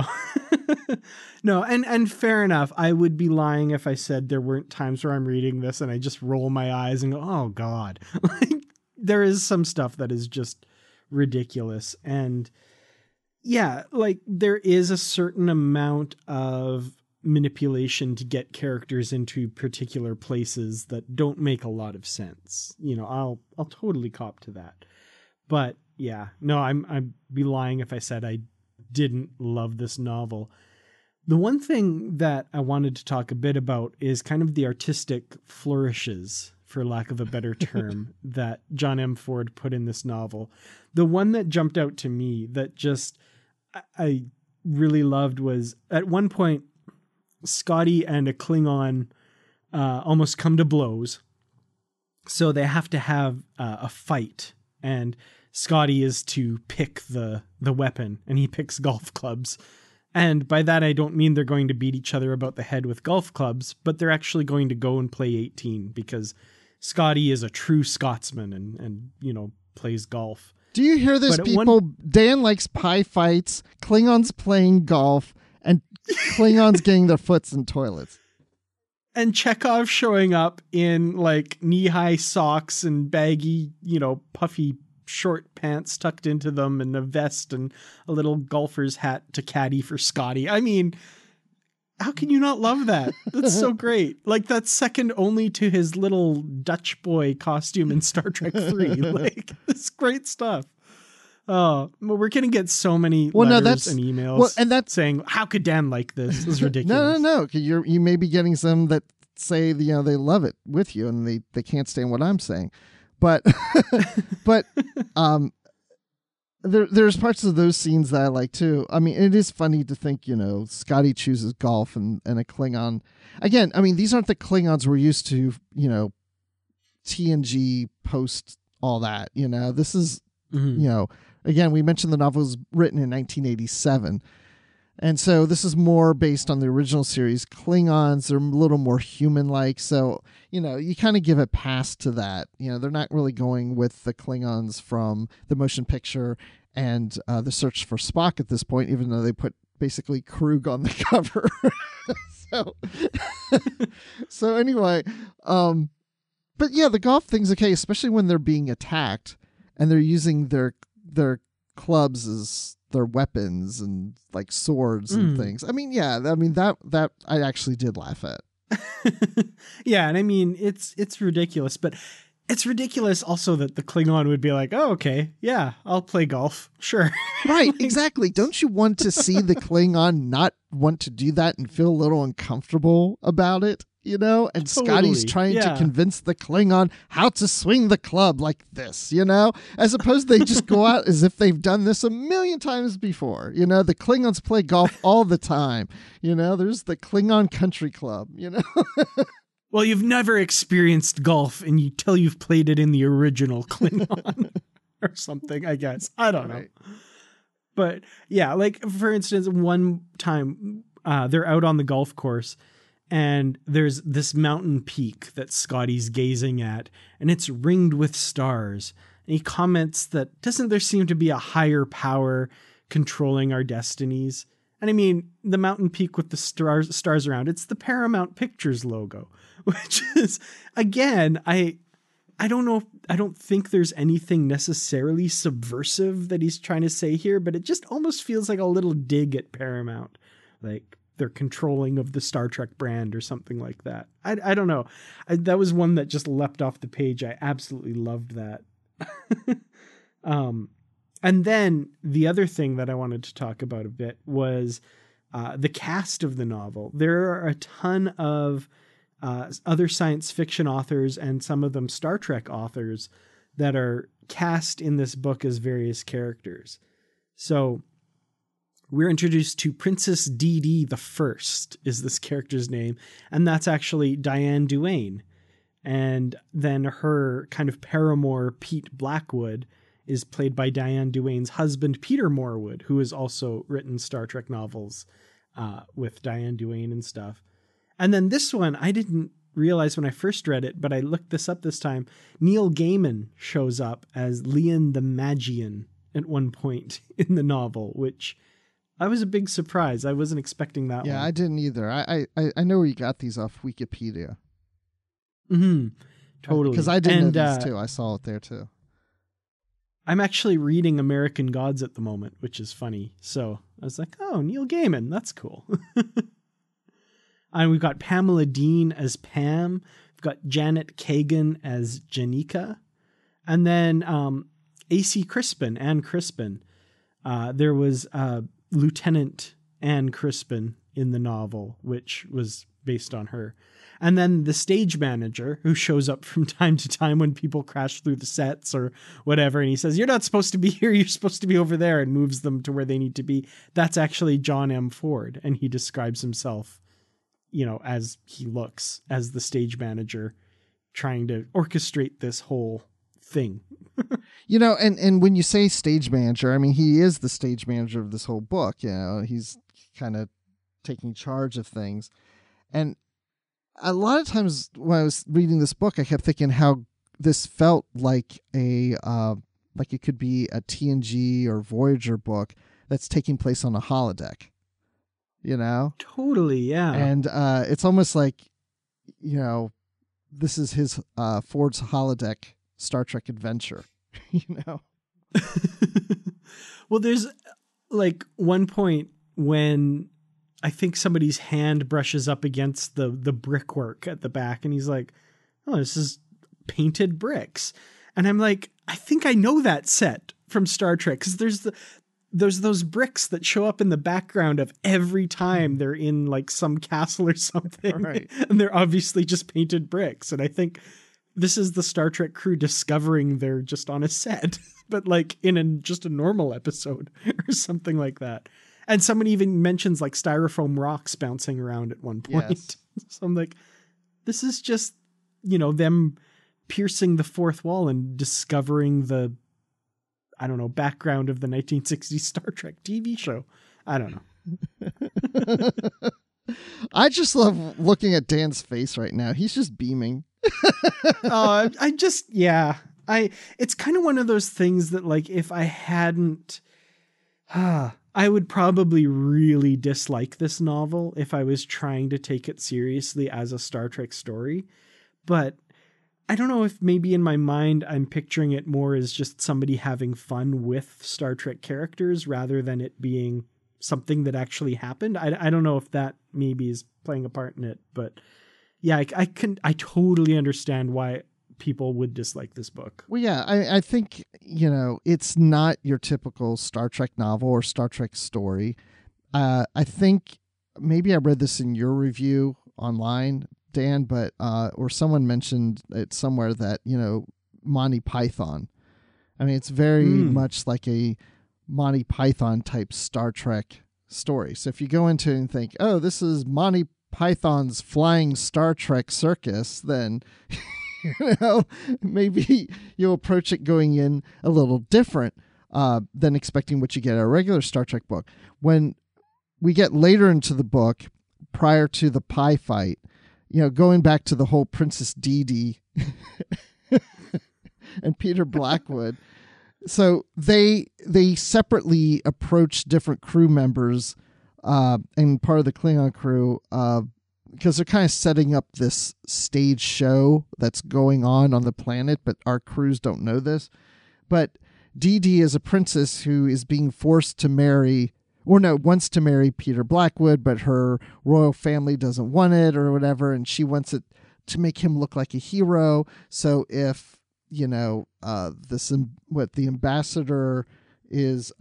No, and fair enough. I would be lying if I said there weren't times where I'm reading this and I just roll my eyes and go, oh God. Like, there is some stuff that is just ridiculous. And yeah, like there is a certain amount of manipulation to get characters into particular places that don't make a lot of sense. I'll totally cop to that. But yeah, no, I'd be lying if I said I didn't love this novel. The one thing that I wanted to talk a bit about is kind of the artistic flourishes, for lack of a better term, that John M. Ford put in this novel. The one that jumped out to me that just I really loved was, at one point, Scotty and a Klingon almost come to blows. So they have to have a fight, and Scotty is to pick the weapon, and he picks golf clubs. And by that, I don't mean they're going to beat each other about the head with golf clubs, but they're actually going to go and play 18, because Scotty is a true Scotsman and plays golf. Do you hear this, people? Dan likes pie fights, Klingons playing golf, and Klingons getting their foots in toilets. And Chekhov showing up in like knee-high socks and baggy, puffy short pants tucked into them and a vest and a little golfer's hat to caddy for Scotty. I mean, how can you not love that? That's so great. Like, that's second only to his little Dutch boy costume in Star Trek 3. Like, it's great stuff. Oh, well, we're going to get so many letters and emails and that's saying, how could Dan like this? This is ridiculous. No. You may be getting some that say, they love it with you and they can't stand what I'm saying. But, there's parts of those scenes that I like too. I mean, it is funny to think, Scotty chooses golf and a Klingon. Again, I mean, these aren't the Klingons we're used to, TNG post all that, this is, again, we mentioned the novel was written in 1987. And so this is more based on the original series. Klingons are a little more human-like. So, you kind of give a pass to that. They're not really going with the Klingons from the motion picture and The Search for Spock at this point, even though they put basically Krug on the cover. So anyway, but yeah, the golf thing's okay, especially when they're being attacked and they're using their clubs as their weapons and like swords and things. I mean, yeah, that I actually did laugh at. Yeah, and I mean, it's ridiculous, but it's ridiculous also that the Klingon would be like, oh, okay, yeah, I'll play golf. Sure. Right, exactly. Don't you want to see the Klingon not want to do that and feel a little uncomfortable about it? And totally. Scotty's trying to convince the Klingon how to swing the club like this, as opposed to they just go out as if they've done this a million times before. The Klingons play golf all the time. There's the Klingon Country Club, Well, you've never experienced golf and you tell you've played it in the original Klingon or something, I guess. I don't know. But yeah, like for instance, one time they're out on the golf course and there's this mountain peak that Scotty's gazing at, and it's ringed with stars. And he comments that doesn't there seem to be a higher power controlling our destinies? And I mean, the mountain peak with the stars around, it's the Paramount Pictures logo, which is, again, I I don't know. I don't think there's anything necessarily subversive that he's trying to say here, but it just almost feels like a little dig at Paramount. Like they're controlling of the Star Trek brand or something like that. I don't know. That was one that just leapt off the page. I absolutely loved that. And then the other thing that I wanted to talk about a bit was the cast of the novel. There are a ton of other science fiction authors and some of them Star Trek authors that are cast in this book as various characters. So we're introduced to Princess Dee the First is this character's name. And that's actually Diane Duane. And then her kind of paramour, Pete Blackwood, is played by Diane Duane's husband, Peter Morwood, who has also written Star Trek novels with Diane Duane and stuff. And then this one, I didn't realize when I first read it, but I looked this up this time. Neil Gaiman shows up as Leon the Magian at one point in the novel, which I was a big surprise. I wasn't expecting that one. Yeah, I didn't either. I know where you got these off Wikipedia. Mm-hmm. Totally. Because I didn't know these too. I saw it there too. I'm actually reading American Gods at the moment, which is funny. So I was like, oh, Neil Gaiman, that's cool. And we've got Pamela Dean as Pam. We've got Janet Kagan as Janika. And then A.C. Crispin, Anne Crispin. There was Lieutenant Anne Crispin in the novel, which was based on her. And then the stage manager who shows up from time to time when people crash through the sets or whatever. And he says, you're not supposed to be here. You're supposed to be over there, and moves them to where they need to be. That's actually John M. Ford. And he describes himself, you know, as he looks as the stage manager trying to orchestrate this whole thing. You know, and when you say stage manager, I mean, he is the stage manager of this whole book. You know, he's kind of taking charge of things. And a lot of times when I was reading this book, I kept thinking how this felt like like it could be a TNG or Voyager book that's taking place on a holodeck, you know? Totally, yeah. And it's almost like, you know, this is his Ford's holodeck Star Trek adventure, you know? Well, there's like one point when I think somebody's hand brushes up against the brickwork at the back, and he's like, oh, this is painted bricks. And I'm like, I think I know that set from Star Trek, because there's those bricks that show up in the background of every time they're in like some castle or something. Right. And they're obviously just painted bricks. And I think this is the Star Trek crew discovering they're just on a set, but like in just a normal episode or something like that. And someone even mentions like styrofoam rocks bouncing around at one point. Yes. So I'm like, this is just, you know, them piercing the fourth wall and discovering the, I don't know, background of the 1960s Star Trek TV show. I don't know. I just love looking at Dan's face right now. He's just beaming. Oh, it's kind of one of those things that like, if I hadn't, I would probably really dislike this novel if I was trying to take it seriously as a Star Trek story. But I don't know if maybe in my mind I'm picturing it more as just somebody having fun with Star Trek characters rather than it being something that actually happened. I don't know if that maybe is playing a part in it, but yeah, I totally understand why people would dislike this book. Well, yeah, I think, you know, it's not your typical Star Trek novel or Star Trek story. I think maybe I read this in your review online, Dan, but or someone mentioned it somewhere that, you know, Monty Python. I mean, it's very much like a Monty Python type Star Trek story. So if you go into it and think, oh, this is Monty Python's Flying Star Trek Circus, then you know, maybe you'll approach it going in a little different than expecting what you get at a regular Star Trek book. When we get later into the book, prior to the pie fight, you know, going back to the whole Princess Dee and Peter Blackwood. So they separately approach different crew members and part of the Klingon crew because they're kind of setting up this stage show that's going on the planet, but our crews don't know this. But Dee Dee is a princess who is being forced to marry, or no, wants to marry Peter Blackwood, but her royal family doesn't want it or whatever, and she wants it to make him look like a hero. So if, the ambassador is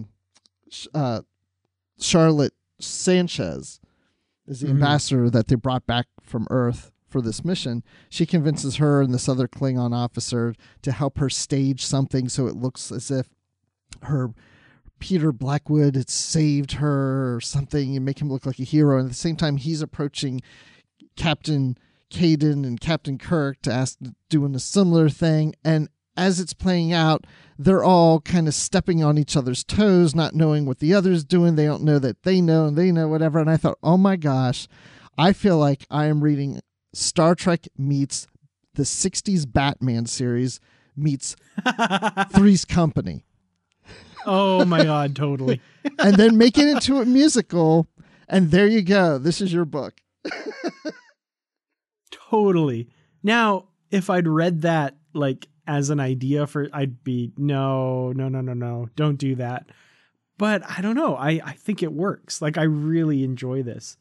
Charlotte Sanchez is the ambassador that they brought back from Earth for this mission. She convinces her and this other Klingon officer to help her stage something so it looks as if her Peter Blackwood had saved her or something, and make him look like a hero. And at the same time, he's approaching Captain Caden and Captain Kirk to ask, doing a similar thing. And as it's playing out, they're all kind of stepping on each other's toes, not knowing what the other's doing. They don't know that they know, and they know whatever. And I thought, oh my gosh, I feel like I am reading Star Trek meets the 60s Batman series meets Three's Company. Oh my God, totally. And then make it into a musical, and there you go. This is your book. Totally. Now, if I'd read that like as an idea for, I'd be no, don't do that. But I don't know. I think it works. Like, I really enjoy this.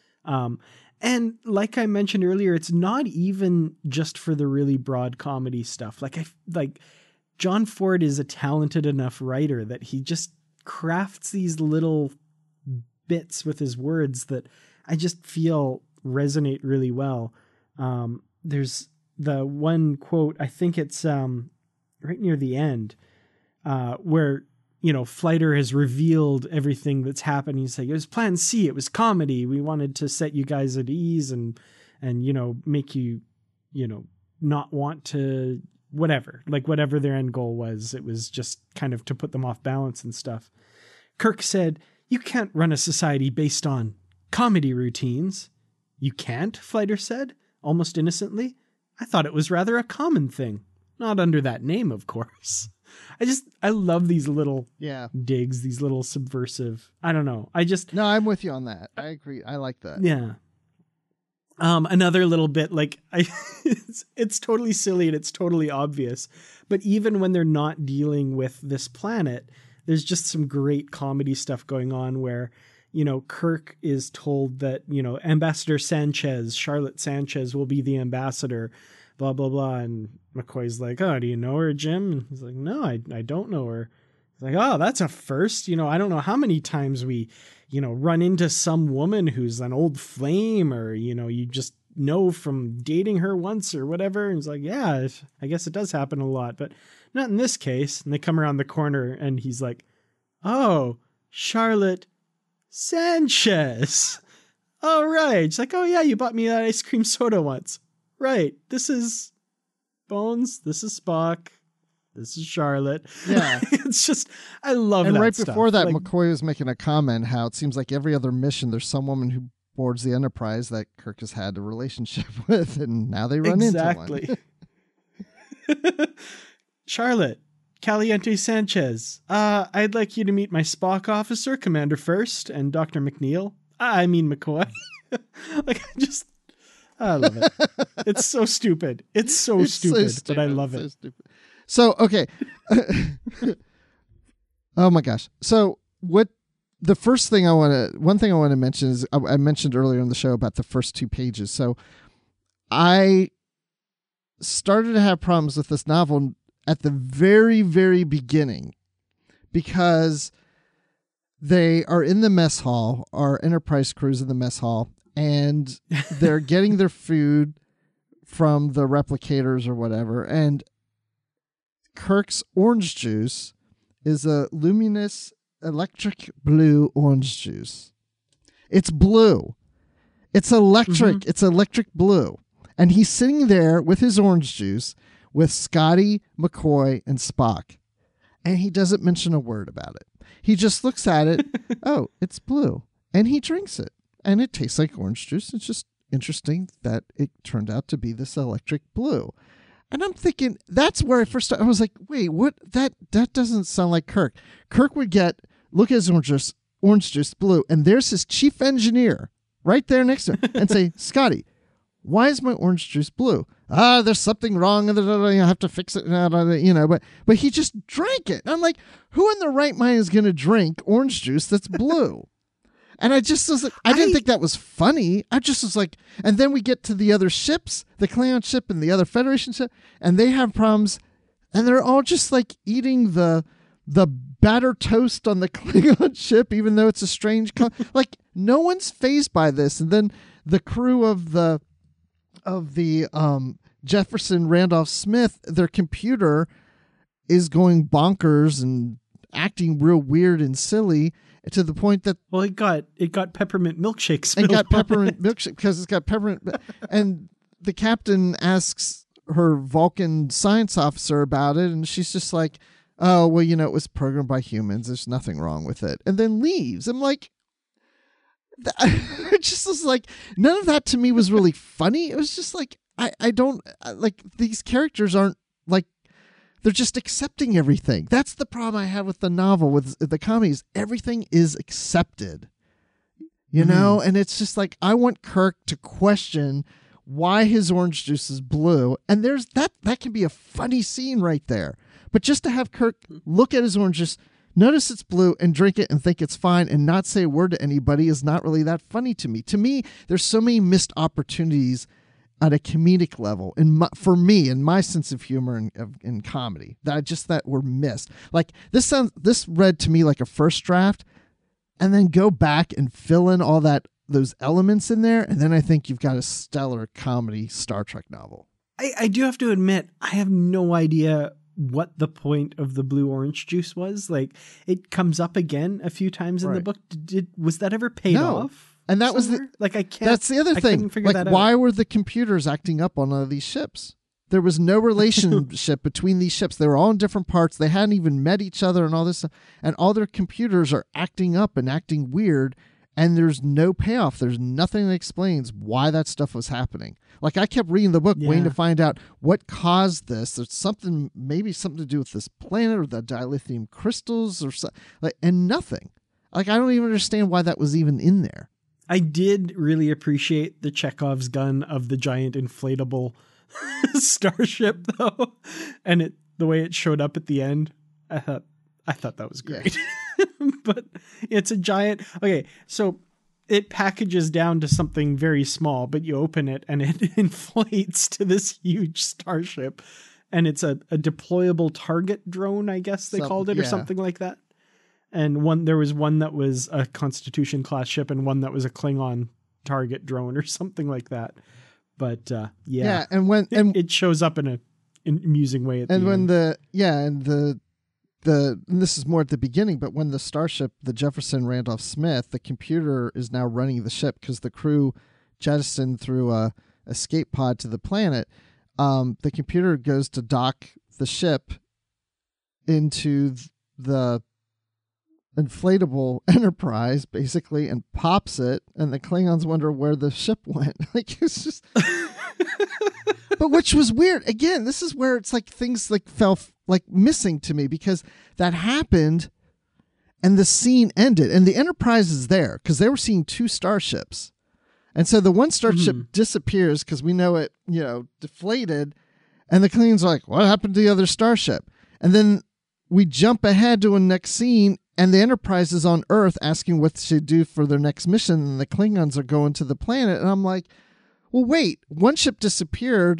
And like I mentioned earlier, it's not even just for the really broad comedy stuff. Like John Ford is a talented enough writer that he just crafts these little bits with his words that I just feel resonate really well. There's the one quote, I think it's right near the end, where, Flighter has revealed everything that's happened. He's like, it was plan C. It was comedy. We wanted to set you guys at ease and make you, not want to whatever their end goal was. It was just kind of to put them off balance and stuff. Kirk said, you can't run a society based on comedy routines. You can't, Flighter said, almost innocently. I thought it was rather a common thing. Not under that name, of course. I love these little digs, these little subversive, I don't know. No, I'm with you on that. I agree. I like that. Yeah. Another little bit, like, it's totally silly and it's totally obvious, but even when they're not dealing with this planet, there's just some great comedy stuff going on where, Kirk is told that, Ambassador Sanchez, Charlotte Sanchez, will be the ambassador, blah, blah, blah. And McCoy's like, oh, do you know her, Jim? And he's like, no, I don't know her. He's like, oh, that's a first. I don't know how many times we, run into some woman who's an old flame or, you just know from dating her once or whatever. And he's like, yeah, I guess it does happen a lot, but not in this case. And they come around the corner and he's like, oh, Charlotte Sanchez. Oh, right. It's like, oh yeah, you bought me that ice cream soda once. Right. This is Bones. This is Spock. This is Charlotte. Yeah. It's just, I love and that right stuff. before that, McCoy was making a comment how it seems like every other mission, there's some woman who boards the Enterprise that Kirk has had a relationship with, and now they run into one. Charlotte, Caliente Sanchez. I'd like you to meet my Spock officer, Commander First, and Dr. McNeil. I mean McCoy. I love it. It's so stupid. It's so stupid, but I love it. Stupid. So, okay. Oh my gosh. So one thing I want to mention is I mentioned earlier in the show about the first 2 pages. So I started to have problems with this novel at the very, very beginning because they are in the mess hall, our Enterprise crew's in the mess hall, and they're getting their food from the replicators or whatever. And Kirk's orange juice is a luminous electric blue orange juice. It's blue. It's electric. Mm-hmm. It's electric blue. And he's sitting there with his orange juice with Scotty, McCoy, and Spock. And he doesn't mention a word about it. He just looks at it. Oh, it's blue. And he drinks it. And it tastes like orange juice. It's just interesting that it turned out to be this electric blue. And I'm thinking, that's where I was like, wait, what? That doesn't sound like Kirk. Kirk would look at his orange juice blue, and there's his chief engineer, right there next to him and say, Scotty, why is my orange juice blue? There's something wrong. I have to fix it. But he just drank it. I'm like, who in their right mind is going to drink orange juice that's blue? And I just was like, I didn't think that was funny. I just was like, and then we get to the other ships, the Klingon ship and the other Federation ship, and they have problems, and they're all just like eating the batter toast on the Klingon ship, even though it's a strange like no one's fazed by this. And then the crew of the Jefferson Randolph Smith, their computer is going bonkers and acting real weird and silly to the point that it got peppermint milkshakes. It got peppermint milkshake because it's got peppermint. And the captain asks her Vulcan science officer about it, and she's just like, "Oh, well, it was programmed by humans. There's nothing wrong with it," and then leaves. I'm like, it just was like, none of that to me was really funny. It was just like, I don't like, these characters aren't like, they're just accepting everything. That's the problem I have with the novel, with the comedies. Everything is accepted, and it's just like, I want Kirk to question why his orange juice is blue. And there's that can be a funny scene right there. But just to have Kirk look at his orange juice, notice it's blue, and drink it and think it's fine and not say a word to anybody is not really that funny to me. To me, there's so many missed opportunities at a comedic level, for me, in my sense of humor in comedy, that were missed. Like, this read to me like a first draft, and then go back and fill in all those elements in there, and then I think you've got a stellar comedy Star Trek novel. I do have to admit, I have no idea what the point of the blue orange juice was. Like, it comes up again a few times in the book. Was that ever paid off? And that somewhere? That's the other thing. Like, why were the computers acting up on all of these ships? There was no relationship between these ships. They were all in different parts. They hadn't even met each other and all this stuff. And all their computers are acting up and acting weird. And there's no payoff. There's nothing that explains why that stuff was happening. Like, I kept reading the book, waiting to find out what caused this. There's maybe something to do with this planet or the dilithium crystals or something. And nothing. Like, I don't even understand why that was even in there. I did really appreciate the Chekhov's gun of the giant inflatable starship, though, and the way it showed up at the end. I thought that was great. Yeah. But it's a giant. Okay, so it packages down to something very small, but you open it and it inflates to this huge starship, and it's a deployable target drone, I guess they called it, or something like that. And there was one that was a Constitution class ship and one that was a Klingon target drone or something like that. But and it shows up in an amusing way at the end. And this is more at the beginning, but when the starship, the Jefferson Randolph Smith, the computer is now running the ship because the crew jettisoned through a escape pod to the planet. The computer goes to dock the ship into the inflatable Enterprise, basically, and pops it, and the Klingons wonder where the ship went. Like, it's just but which was weird. Again, this is where it's like things like fell like missing to me, because that happened and the scene ended and the Enterprise is there because they were seeing two starships, and so the one starship disappears because we know it deflated, and the Klingons are like, what happened to the other starship? And then we jump ahead to a next scene, and the Enterprise is on Earth asking what they should do for their next mission, and the Klingons are going to the planet. And I'm like, well, wait, one ship disappeared.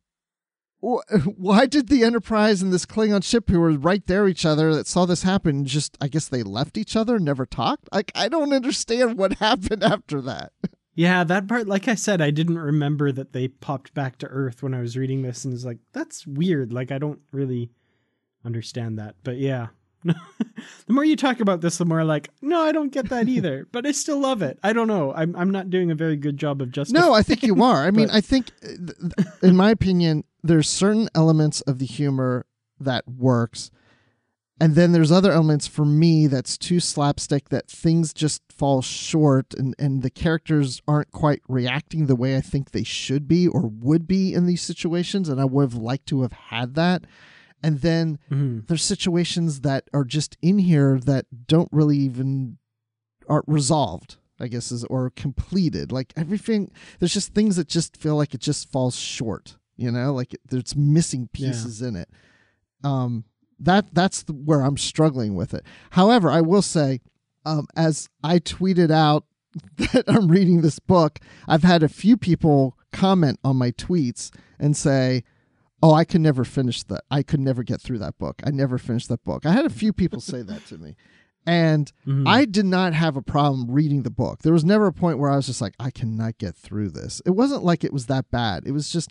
Why did the Enterprise and this Klingon ship, who were right there each other, that saw this happen, just, I guess they left each other, never talked? Like, I don't understand what happened after that. Yeah, that part, like I said, I didn't remember that they popped back to Earth when I was reading this, and it's like, that's weird. Like, I don't really understand that. But yeah, the more you talk about this, the more like, no, I don't get that either, but I still love it. I don't know. I'm not doing a very good job of justifying. No, I think you are. I mean, I think, in my opinion, there's certain elements of the humor that works. And then there's other elements for me that's too slapstick, that things just fall short, and the characters aren't quite reacting the way I think they should be or would be in these situations. And I would have liked to have had that. And then there's situations that are just in here that don't really even aren't resolved. I guess is, or completed. Like everything, there's just things that just feel like it just falls short, like there's missing pieces in it. That's where I'm struggling with it. However, I will say, as I tweeted out that I'm reading this book, I've had a few people comment on my tweets and say, "Oh, I could never finish that. I could never get through that book. I never finished that book." I had a few people say that to me. And I did not have a problem reading the book. There was never a point where I was just like, I cannot get through this. It wasn't like it was that bad. It was just,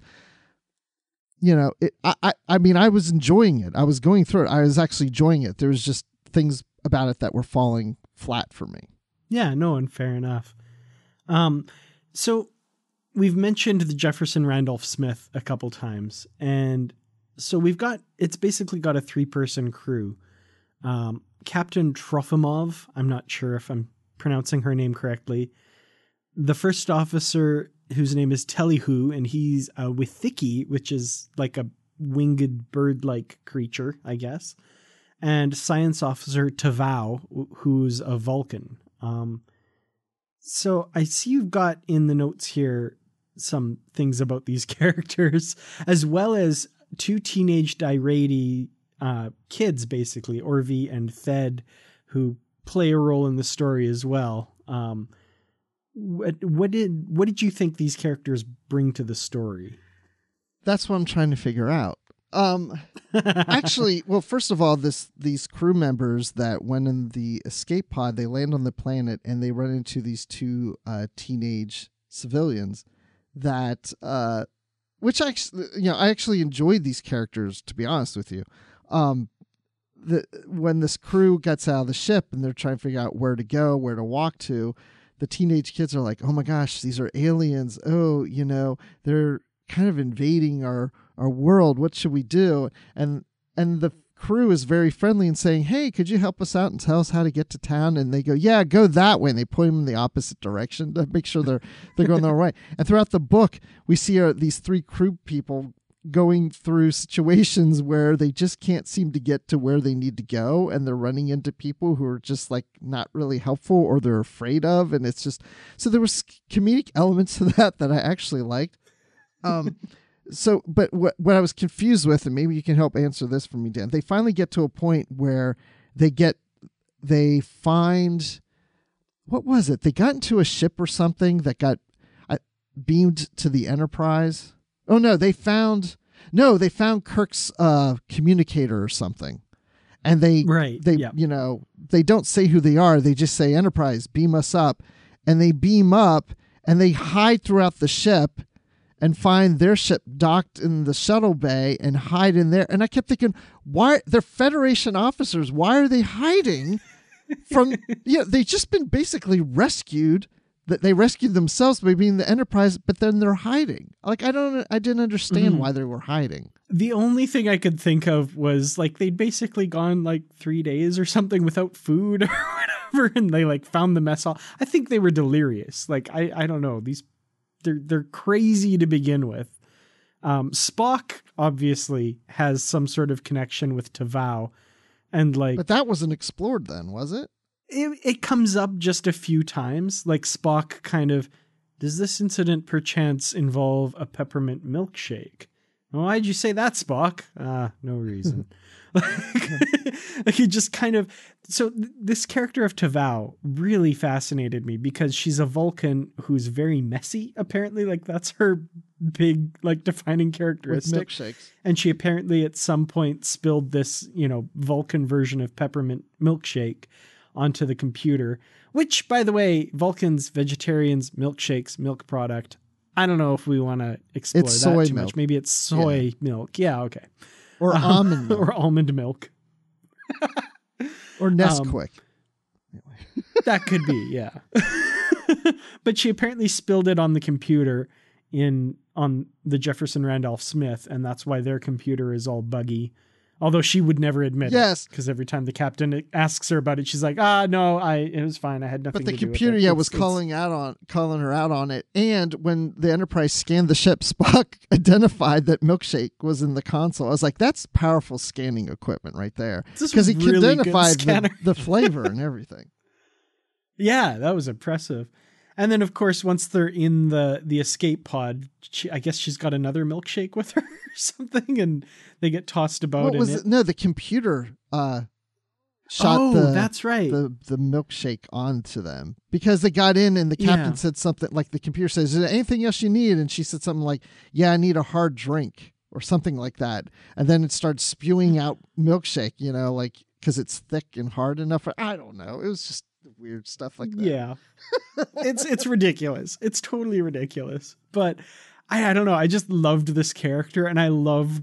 I mean, I was enjoying it. I was going through it. I was actually enjoying it. There was just things about it that were falling flat for me. Yeah, no, and fair enough. So we've mentioned the Jefferson Randolph Smith a couple times. And so it's basically got a 3-person crew. Captain Trofimov, I'm not sure if I'm pronouncing her name correctly. The first officer, whose name is Telihu, and he's a Withiki, which is like a winged bird-like creature, I guess. And science officer Tavau, who's a Vulcan. So I see you've got in the notes here some things about these characters, as well as 2 teenage Dairati kids, basically, Orvi and Thed, who play a role in the story as well. What did you think these characters bring to the story? That's what I'm trying to figure out. Actually, well, first of all, these crew members that went in the escape pod, they land on the planet and they run into these 2 teenage civilians that, which actually, I actually enjoyed these characters, to be honest with you. When this crew gets out of the ship and they're trying to figure out where to go, where to walk to, the teenage kids are like, "Oh my gosh, these are aliens. Oh, they're kind of invading our world. What should we do?" And the crew is very friendly and saying, "Hey, could you help us out and tell us how to get to town?" And they go, "Yeah, go that way." And they point them in the opposite direction to make sure they're going the right way. And throughout the book, we see these 3 crew people going through situations where they just can't seem to get to where they need to go, and they're running into people who are just like not really helpful or they're afraid of, and it's just, so there was comedic elements to that I actually liked. So, but what I was confused with, and maybe you can help answer this for me, Dan, they finally get to a point where they find, what was it? They got into a ship or something that got beamed to the Enterprise. Oh no, they found Kirk's communicator or something. And they don't say who they are. They just say, "Enterprise, beam us up." And they beam up and they hide throughout the ship and find their ship docked in the shuttle bay and hide in there. And I kept thinking, why? They're Federation officers. Why are they hiding from, they've just been basically rescued. That they rescued themselves by being the Enterprise, but then they're hiding. Like, I didn't understand why they were hiding. The only thing I could think of was like they'd basically gone like 3 days or something without food or whatever, and they like found the mess hall. I think they were delirious. Like I don't know. They're crazy to begin with. Spock obviously has some sort of connection with Tavau, and but that wasn't explored then, was it? It comes up just a few times, like Spock kind of, "Does this incident perchance involve a peppermint milkshake?" "Well, why'd you say that, Spock?" No reason. Like he just kind of, so this character of Tavau really fascinated me because she's a Vulcan who's very messy, apparently. Like that's her big, like, defining characteristic. With milkshakes. And she apparently at some point spilled this, Vulcan version of peppermint milkshake onto the computer, which, by the way, Vulcans, vegetarians, milkshakes, milk product. I don't know if we want to explore it's that soy too milk. much. Maybe it's soy milk. Yeah, okay. Or almond milk. Or almond milk. Or Nesquik. That could be, yeah. But she apparently spilled it on the computer on the Jefferson Randolph Smith, and that's why their computer is all buggy. Although she would never admit it, because every time the captain asks her about it, she's like, no, it was fine. I had nothing to do with it. But the computer, was calling her out on it. And when the Enterprise scanned the ship, Spock identified that milkshake was in the console. I was like, that's powerful scanning equipment right there. Because he could identify the flavor and everything. Yeah, that was impressive. And then, of course, once they're in the escape pod, I guess she's got another milkshake with her or something, and they get tossed about. What was in it? No, the computer shot that's right. the milkshake onto them because they got in and the captain said something like, the computer says, "Is there anything else you need?" And she said something like, "Yeah, I need a hard drink," or something like that. And then it starts spewing out milkshake, like, because it's thick and hard enough. I don't know. It was just weird stuff like that. Yeah. It's ridiculous. It's totally ridiculous. But I don't know. I just loved this character, and I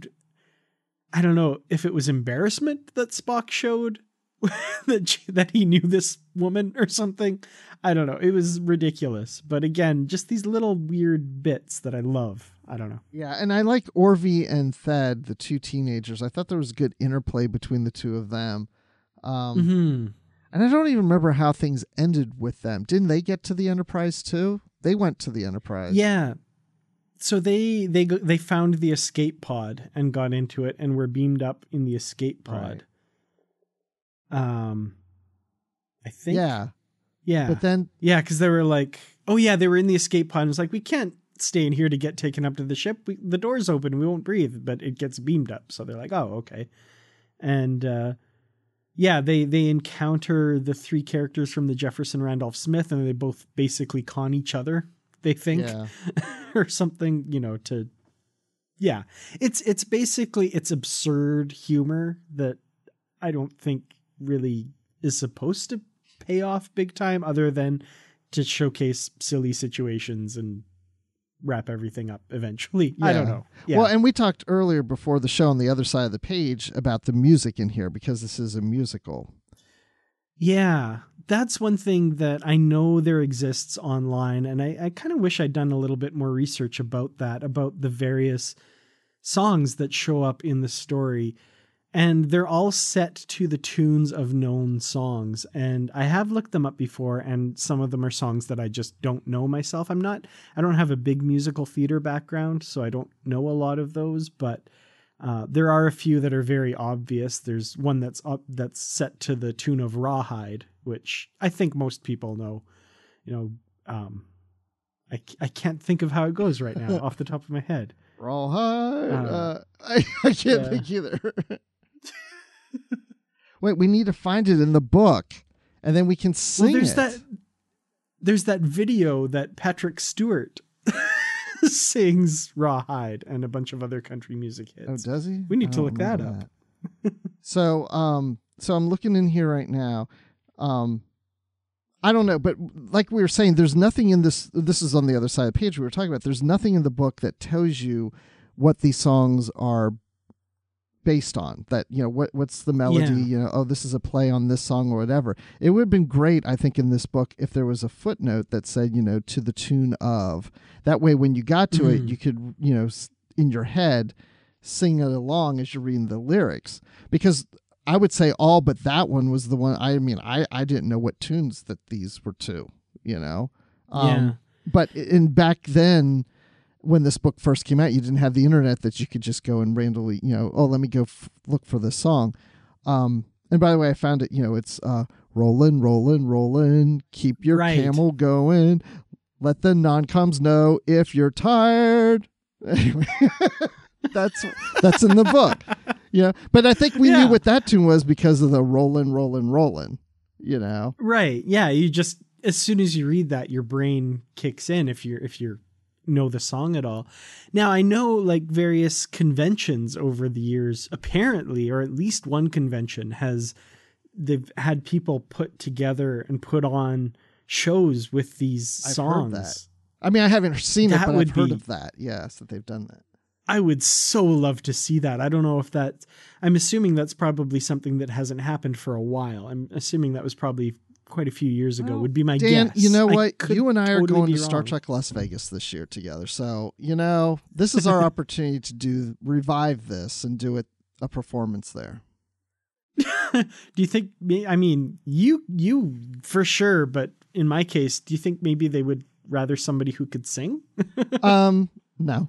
don't know if it was embarrassment that Spock showed that he knew this woman or something. I don't know. It was ridiculous. But again, just these little weird bits that I love. I don't know. Yeah, and I like Orvie and Thed, the two teenagers. I thought there was good interplay between the two of them. And I don't even remember how things ended with them. Didn't they get to the Enterprise too? They went to the Enterprise. Yeah. So they found the escape pod and got into it and were beamed up in the escape pod. Right. I think. Yeah. Yeah. But then. Yeah, because they were like, oh yeah, they were in the escape pod. And it's like, we can't stay in here to get taken up to the ship. The door's open. We won't breathe, but it gets beamed up. So they're like, oh, okay. And yeah, they encounter the three characters from the Jefferson Randolph Smith, and they both basically con each other, they think, or something, yeah. It's basically, it's absurd humor that I don't think really is supposed to pay off big time, other than to showcase silly situations and wrap everything up eventually. Yeah. I don't know. Yeah. Well, and we talked earlier before the show on the other side of the page about the music in here, because this is a musical. Yeah, that's one thing that I know there exists online, and I kind of wish I'd done a little bit more research about that, about the various songs that show up in the story. And they're all set to the tunes of known songs. And I have looked them up before, and some of them are songs that I just don't know myself. I don't have a big musical theater background, so I don't know a lot of those, but there are a few that are very obvious. There's one that's set to the tune of Rawhide, which I think most people know. I can't think of how it goes right now off the top of my head. Rawhide. I can't think either. Wait, we need to find it in the book, and then we can sing it. There's that video that Patrick Stewart sings Rawhide and a bunch of other country music hits. Oh, does he? We need to look that up. So I'm looking in here right now. I don't know, but like we were saying, there's nothing in this. This is on the other side of the page we were talking about. There's nothing in the book that tells you what these songs are based on, that what's the melody, this is a play on this song or whatever. It would have been great, I think, in this book if there was a footnote that said to the tune of. That way when you got to it, you could in your head sing it along as you're reading the lyrics, because I would say all but that one was the one. I didn't know what tunes that these were to, but back then, when this book first came out, you didn't have the internet that you could just go and randomly, let me go look for this song. And by the way, I found it, it's rollin', rollin', rollin', keep your camel going, let the non-coms know if you're tired. Anyway, that's in the book. But I think we knew what that tune was because of the rollin', rollin', rollin', Right. Yeah. You just, as soon as you read that, your brain kicks in if you're know the song at all. Now, I know like various conventions over the years, apparently, or at least one convention they've had people put together and put on shows with these songs. Heard that. I haven't seen it, but I've heard of that. Yes, that they've done that. I would so love to see that. I don't know if I'm assuming that's probably something that hasn't happened for a while. I'm assuming that was probably quite a few years ago, would be my Dan, guess. You know what? You and I are going to Star Trek Las Vegas this year together. So, this is our opportunity to revive this and do a performance there. Do you think, you for sure, but in my case, do you think maybe they would rather somebody who could sing? No.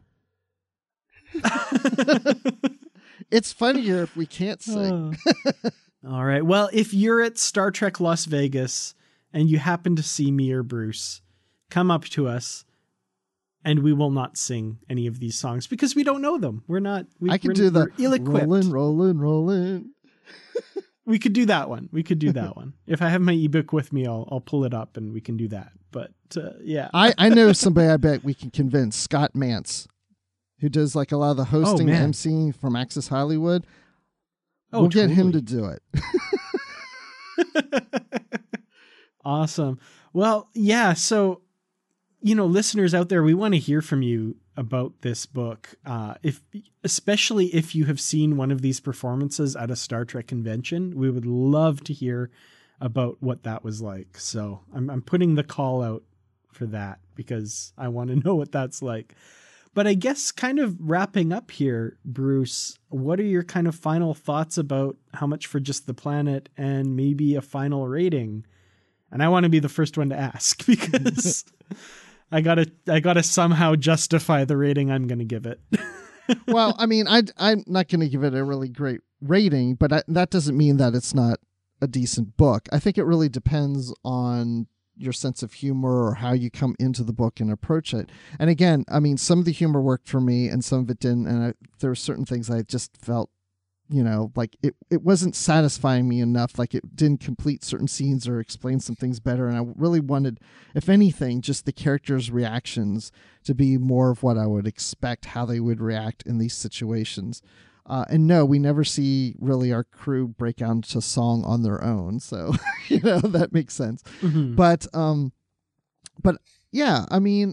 It's funnier if we can't sing. All right. Well, if you're at Star Trek Las Vegas and you happen to see me or Bruce, come up to us, and we will not sing any of these songs because we don't know them. I can do the ill-equipped. Rollin'. We could do that one. If I have my ebook with me, I'll pull it up and we can do that. But yeah, I know somebody I bet we can convince, Scott Mance, who does like a lot of the hosting and emceeing from Access Hollywood. We'll get him to do it. Awesome. Well, yeah. So, listeners out there, we want to hear from you about this book. Especially if you have seen one of these performances at a Star Trek convention, we would love to hear about what that was like. So I'm putting the call out for that because I want to know what that's like. But I guess kind of wrapping up here, Bruce, what are your kind of final thoughts about How Much for Just the Planet and maybe a final rating? And I want to be the first one to ask because I gotta somehow justify the rating I'm going to give it. Well, I mean, I'm not going to give it a really great rating, but that doesn't mean that it's not a decent book. I think it really depends on your sense of humor or how you come into the book and approach it. And again, I mean, some of the humor worked for me and some of it didn't. And there were certain things I just felt, like it wasn't satisfying me enough. Like it didn't complete certain scenes or explain some things better. And I really wanted, if anything, just the characters' reactions to be more of what I would expect, how they would react in these situations. And no, we never see really our crew break out into song on their own. So, that makes sense. Mm-hmm. But yeah, I mean,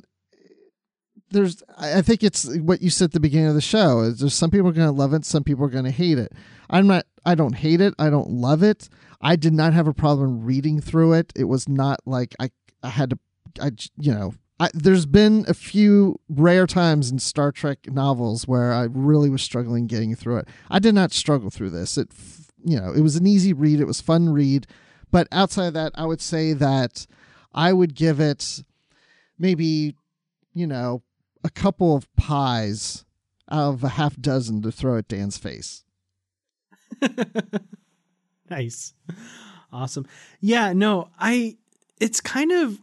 I think it's what you said at the beginning of the show is there's some people are going to love it. Some people are going to hate it. I don't hate it. I don't love it. I did not have a problem reading through it. It was not like I had to, there's been a few rare times in Star Trek novels where I really was struggling getting through it. I did not struggle through this. It was an easy read. It was fun read. But outside of that, I would say that I would give it maybe, a couple of pies out of a half dozen to throw at Dan's face. Nice. Awesome. Yeah, no, it's kind of,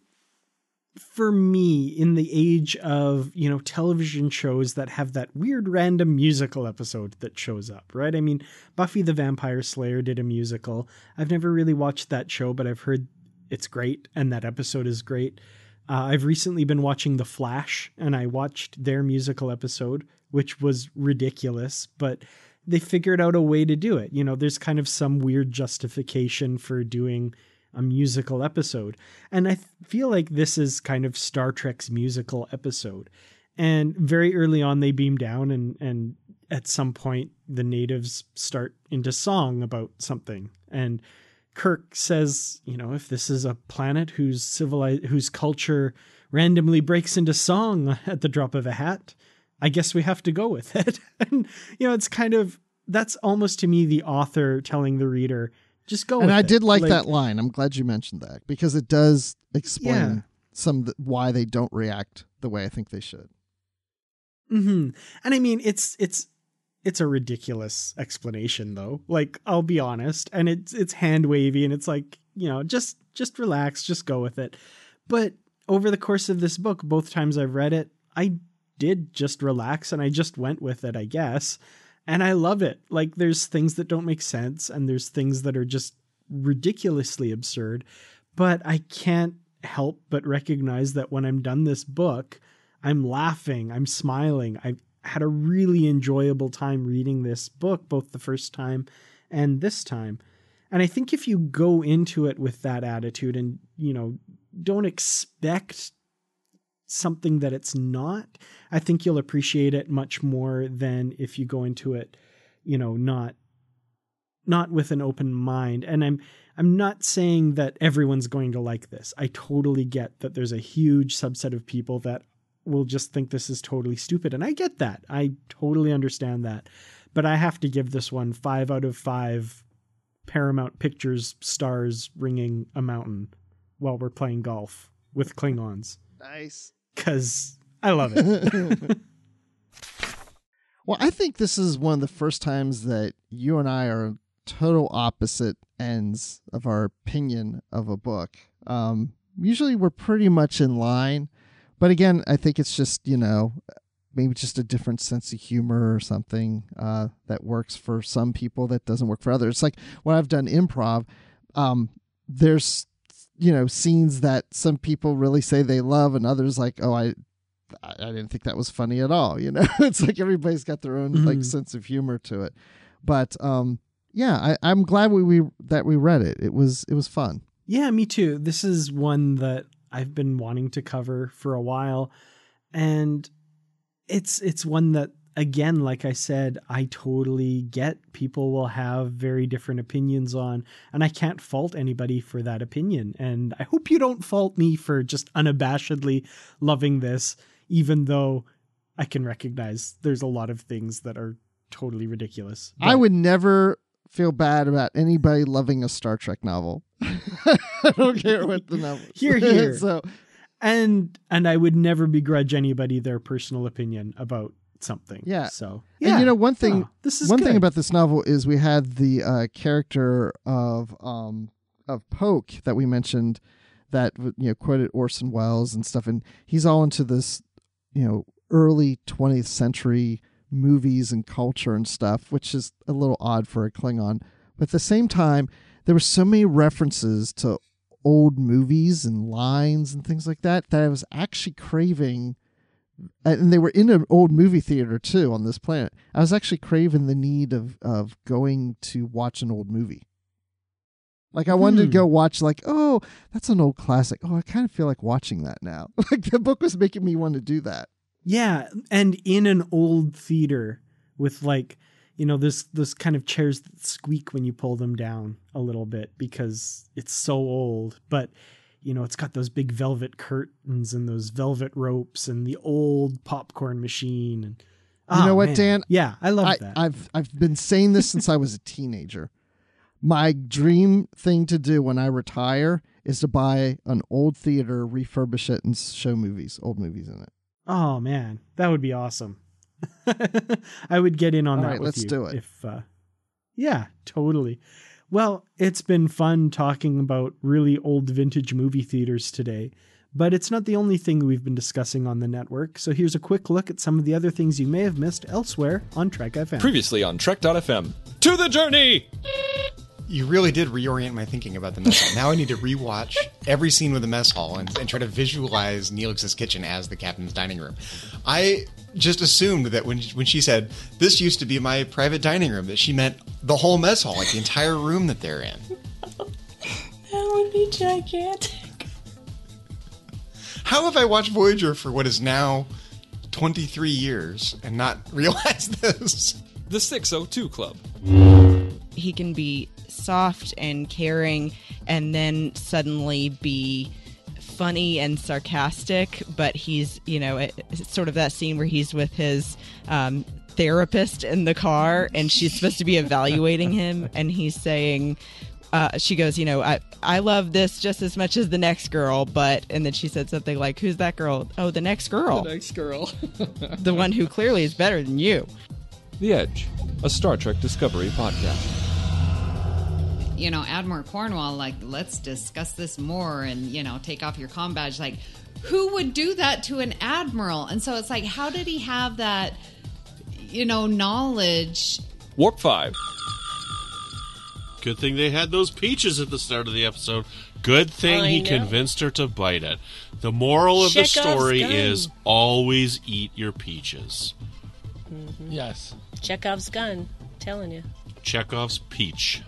for me, in the age of, television shows that have that weird random musical episode that shows up, right? I mean, Buffy the Vampire Slayer did a musical. I've never really watched that show, but I've heard it's great and that episode is great. I've recently been watching The Flash and I watched their musical episode, which was ridiculous, but they figured out a way to do it. There's kind of some weird justification for doing a musical episode. And I feel like this is kind of Star Trek's musical episode. And very early on, they beam down and at some point the natives start into song about something. And Kirk says, if this is a planet whose culture randomly breaks into song at the drop of a hat, I guess we have to go with it. And, it's kind of, that's almost to me the author telling the reader, just go with it. And I did like that line. I'm glad you mentioned that because it does explain why they don't react the way I think they should. Mm-hmm. And I mean, it's a ridiculous explanation though. Like, I'll be honest. And it's hand wavy and it's like, just relax, just go with it. But over the course of this book, both times I've read it, I did just relax and I just went with it, I guess. And I love it. Like, there's things that don't make sense and there's things that are just ridiculously absurd, but I can't help but recognize that when I'm done this book, I'm laughing, I'm smiling. I had a really enjoyable time reading this book, both the first time and this time. And I think if you go into it with that attitude and, don't expect something that it's not, I think you'll appreciate it much more than if you go into it, not with an open mind. And I'm not saying that everyone's going to like this. I totally get that there's a huge subset of people that will just think this is totally stupid. And I get that. I totally understand that. But I have to give this one 5 out of 5 Paramount Pictures stars ringing a mountain while we're playing golf with Klingons. Nice. Because I love it. Well, I think this is one of the first times that you and I are total opposite ends of our opinion of a book. Usually we're pretty much in line. But again, I think it's just, maybe just a different sense of humor or something that works for some people that doesn't work for others. It's like when I've done improv, there's, scenes that some people really say they love and others like, oh, I didn't think that was funny at all. It's like everybody's got their own like sense of humor to it. But I'm glad that we read it. It was fun. Yeah, me too. This is one that I've been wanting to cover for a while, and it's one that, again, like I said, I totally get people will have very different opinions on, and I can't fault anybody for that opinion. And I hope you don't fault me for just unabashedly loving this, even though I can recognize there's a lot of things that are totally ridiculous. I would never feel bad about anybody loving a Star Trek novel. I don't care what the novel is. Here. So, and I would never begrudge anybody their personal opinion about something. Yeah. So, and one thing, thing about this novel is we had the character of Poke that we mentioned that quoted Orson Welles and stuff, and he's all into this early 20th century movies and culture and stuff, which is a little odd for a Klingon. But at the same time, there were so many references to old movies and lines and things like that I was actually craving, and they were in an old movie theater too on this planet. I was actually craving the need of going to watch an old movie. Like I wanted to go watch oh, that's an old classic. Oh, I kind of feel like watching that now. Like the book was making me want to do that. Yeah, and in an old theater with those kind of chairs that squeak when you pull them down a little bit because it's so old, but it's got those big velvet curtains and those velvet ropes and the old popcorn machine. And you know what, Dan? Yeah, I love that. I've been saying this since I was a teenager. My dream thing to do when I retire is to buy an old theater, refurbish it, and show old movies in it. Oh man, that would be awesome. I would get in on All that right, with let's you. do it. Yeah, totally. Well, it's been fun talking about really old vintage movie theaters today, but it's not the only thing we've been discussing on the network. So here's a quick look at some of the other things you may have missed elsewhere on Trek FM. Previously on Trek.fm. To the journey! You really did reorient my thinking about the mess hall. Now I need to rewatch every scene with the mess hall and try to visualize Neelix's kitchen as the captain's dining room. I just assumed that when she said, this used to be my private dining room, that she meant the whole mess hall, like the entire room that they're in. That would be gigantic. How have I watched Voyager for what is now 23 years and not realized this? The 602 Club. He can be soft and caring and then suddenly be funny and sarcastic, but he's, it's sort of that scene where he's with his therapist in the car and she's supposed to be evaluating him and he's saying, she goes, I love this just as much as the next girl, and then she said something like, who's that girl? Oh, the next girl. The next girl. The one who clearly is better than you. The Edge, a Star Trek Discovery podcast. Admiral Cornwall, let's discuss this more and, take off your comm badge. Who would do that to an admiral? And so it's how did he have that, knowledge? Warp 5. Good thing they had those peaches at the start of the episode. Good thing he convinced her to bite it. The moral of the story is always eat your peaches. Mm-hmm. Yes. Chekhov's gun. Telling you. Chekhov's peach.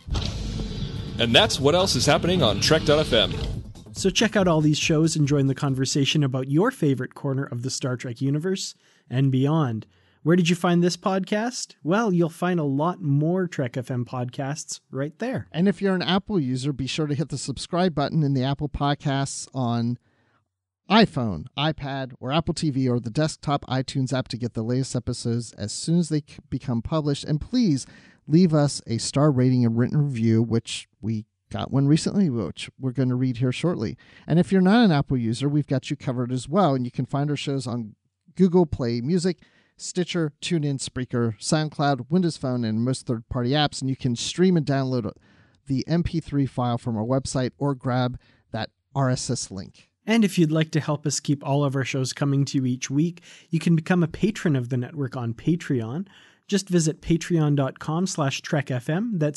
And that's what else is happening on Trek.fm. So check out all these shows and join the conversation about your favorite corner of the Star Trek universe and beyond. Where did you find this podcast? Well, you'll find a lot more Trek FM podcasts right there. And if you're an Apple user, be sure to hit the subscribe button in the Apple Podcasts on iPhone, iPad, or Apple TV, or the desktop iTunes app to get the latest episodes as soon as they become published. And please leave us a star rating and written review, which we got one recently, which we're going to read here shortly. And if you're not an Apple user, we've got you covered as well. And you can find our shows on Google Play Music, Stitcher, TuneIn, Spreaker, SoundCloud, Windows Phone, and most third-party apps. And you can stream and download the MP3 file from our website or grab that RSS link. And if you'd like to help us keep all of our shows coming to you each week, you can become a patron of the network on Patreon. Just visit patreon.com/trekfm. That's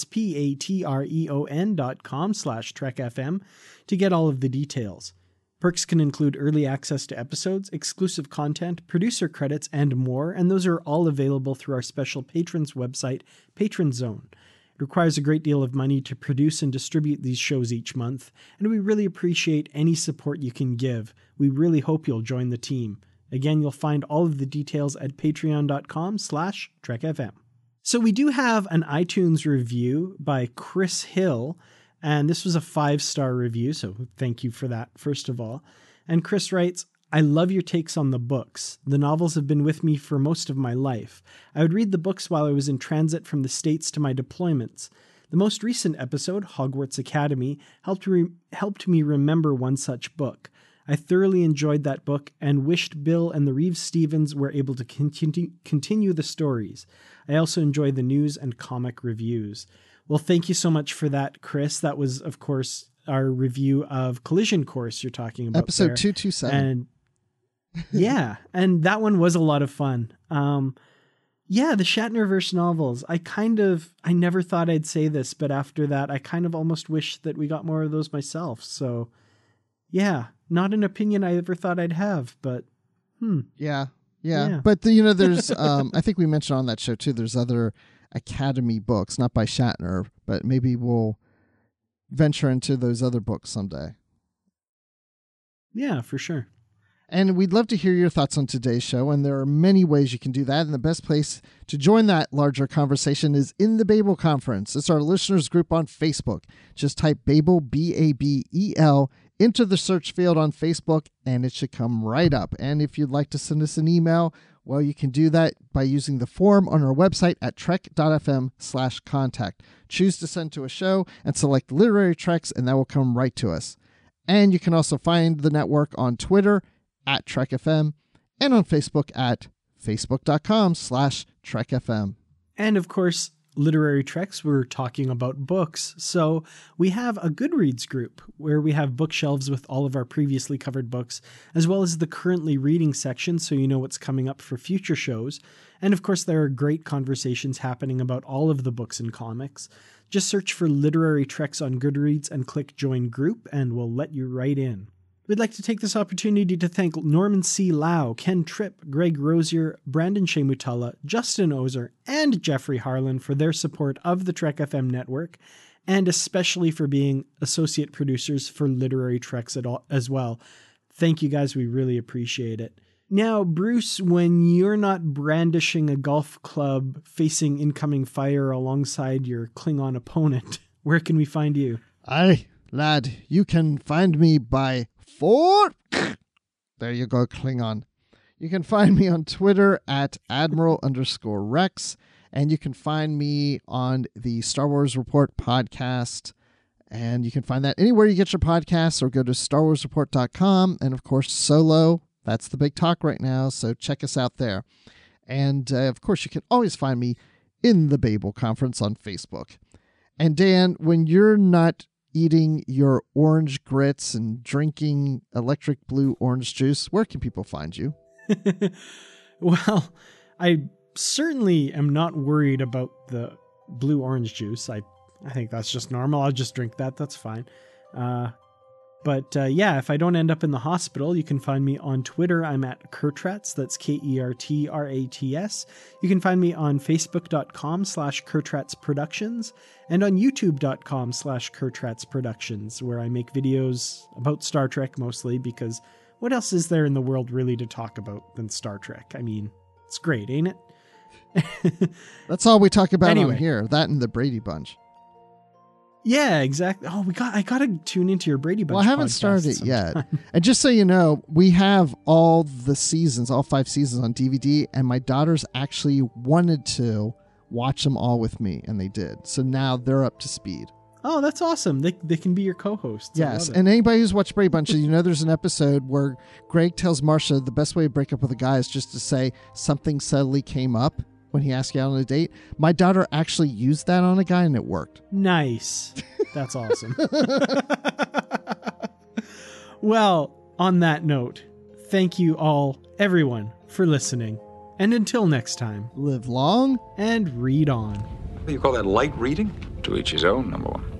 patreon.com/trekfm to get all of the details. Perks can include early access to episodes, exclusive content, producer credits, and more, and those are all available through our special patrons website, Patron Zone. It requires a great deal of money to produce and distribute these shows each month, and we really appreciate any support you can give. We really hope you'll join the team. Again, you'll find all of the details at patreon.com/trekfm. So we do have an iTunes review by Chris Hill, and this was a 5-star review, so thank you for that, first of all. And Chris writes, I love your takes on the books. The novels have been with me for most of my life. I would read the books while I was in transit from the States to my deployments. The most recent episode, Hogwarts Academy, helped me remember one such book. I thoroughly enjoyed that book and wished Bill and the Reeves-Stevens were able to continue the stories. I also enjoy the news and comic reviews. Well, thank you so much for that, Chris. That was, of course, our review of Collision Course you're talking about. Episode there. 227. And yeah, and that one was a lot of fun. Yeah, the Shatnerverse novels. I never thought I'd say this, but after that, I kind of almost wish that we got more of those myself. So yeah, not an opinion I ever thought I'd have, but Yeah. But there's I think we mentioned on that show too, there's other Academy books, not by Shatner, but maybe we'll venture into those other books someday. Yeah, for sure. And we'd love to hear your thoughts on today's show, and there are many ways you can do that, and the best place to join that larger conversation is in the Babel Conference. It's our listeners group on Facebook. Just type Babel, Babel, into the search field on Facebook, and it should come right up. And if you'd like to send us an email, well, you can do that by using the form on our website at trek.fm/contact. Choose to send to a show and select Literary Treks, and that will come right to us. And you can also find the network on Twitter at TrekFM, and on Facebook at facebook.com/TrekFM. And of course, Literary Treks, we're talking about books. So we have a Goodreads group where we have bookshelves with all of our previously covered books, as well as the currently reading section, so you know what's coming up for future shows. And of course, there are great conversations happening about all of the books and comics. Just search for Literary Treks on Goodreads and click Join Group, and we'll let you right in. We'd like to take this opportunity to thank Norman C. Lau, Ken Tripp, Greg Rosier, Brandon Shemutala, Justin Ozer, and Jeffrey Harlan for their support of the Trek FM network, and especially for being associate producers for Literary Treks as well. Thank you guys, we really appreciate it. Now, Bruce, when you're not brandishing a golf club facing incoming fire alongside your Klingon opponent, where can we find you? Aye, lad, you can find me by fork. There you go, Klingon. You can find me on Twitter at Admiral_Rex, and you can find me on the Star Wars Report podcast, and you can find that anywhere you get your podcasts, or go to StarWarsReport.com, and of course, Solo. That's the big talk right now, so check us out there. And of course, you can always find me in the Babel Conference on Facebook. And Dan, when you're not eating your orange grits and drinking electric blue orange juice, where can people find you? Well, I certainly am not worried about the blue orange juice. I think that's just normal. I'll just drink that. That's fine. But yeah, if I don't end up in the hospital, you can find me on Twitter. I'm at Kertrats. That's KERTRATS. You can find me on Facebook.com/Kertrats Productions and on YouTube.com/Kertrats Productions, where I make videos about Star Trek mostly, because what else is there in the world really to talk about than Star Trek? I mean, it's great, ain't it? That's all we talk about Anyway. on here. That and the Brady Bunch. Yeah, exactly. Oh, I gotta tune into your Brady Bunch. Well, I haven't podcast started it sometime. yet. And just so you know, we have all the seasons, all 5 seasons on DVD, and my daughters actually wanted to watch them all with me, and they did. So now they're up to speed. Oh, that's awesome. They can be your co-hosts. I Yes, love it. and anybody who's watched Brady Bunch, you know there's an episode where Greg tells Marcia the best way to break up with a guy is just to say something subtly came up when he asked you out on a date. My daughter actually used that on a guy, and it worked. Nice. That's awesome. Well, on that note, thank you all, everyone, for listening. And until next time, live long and read on. What do you call that, light reading? To each his own, number one.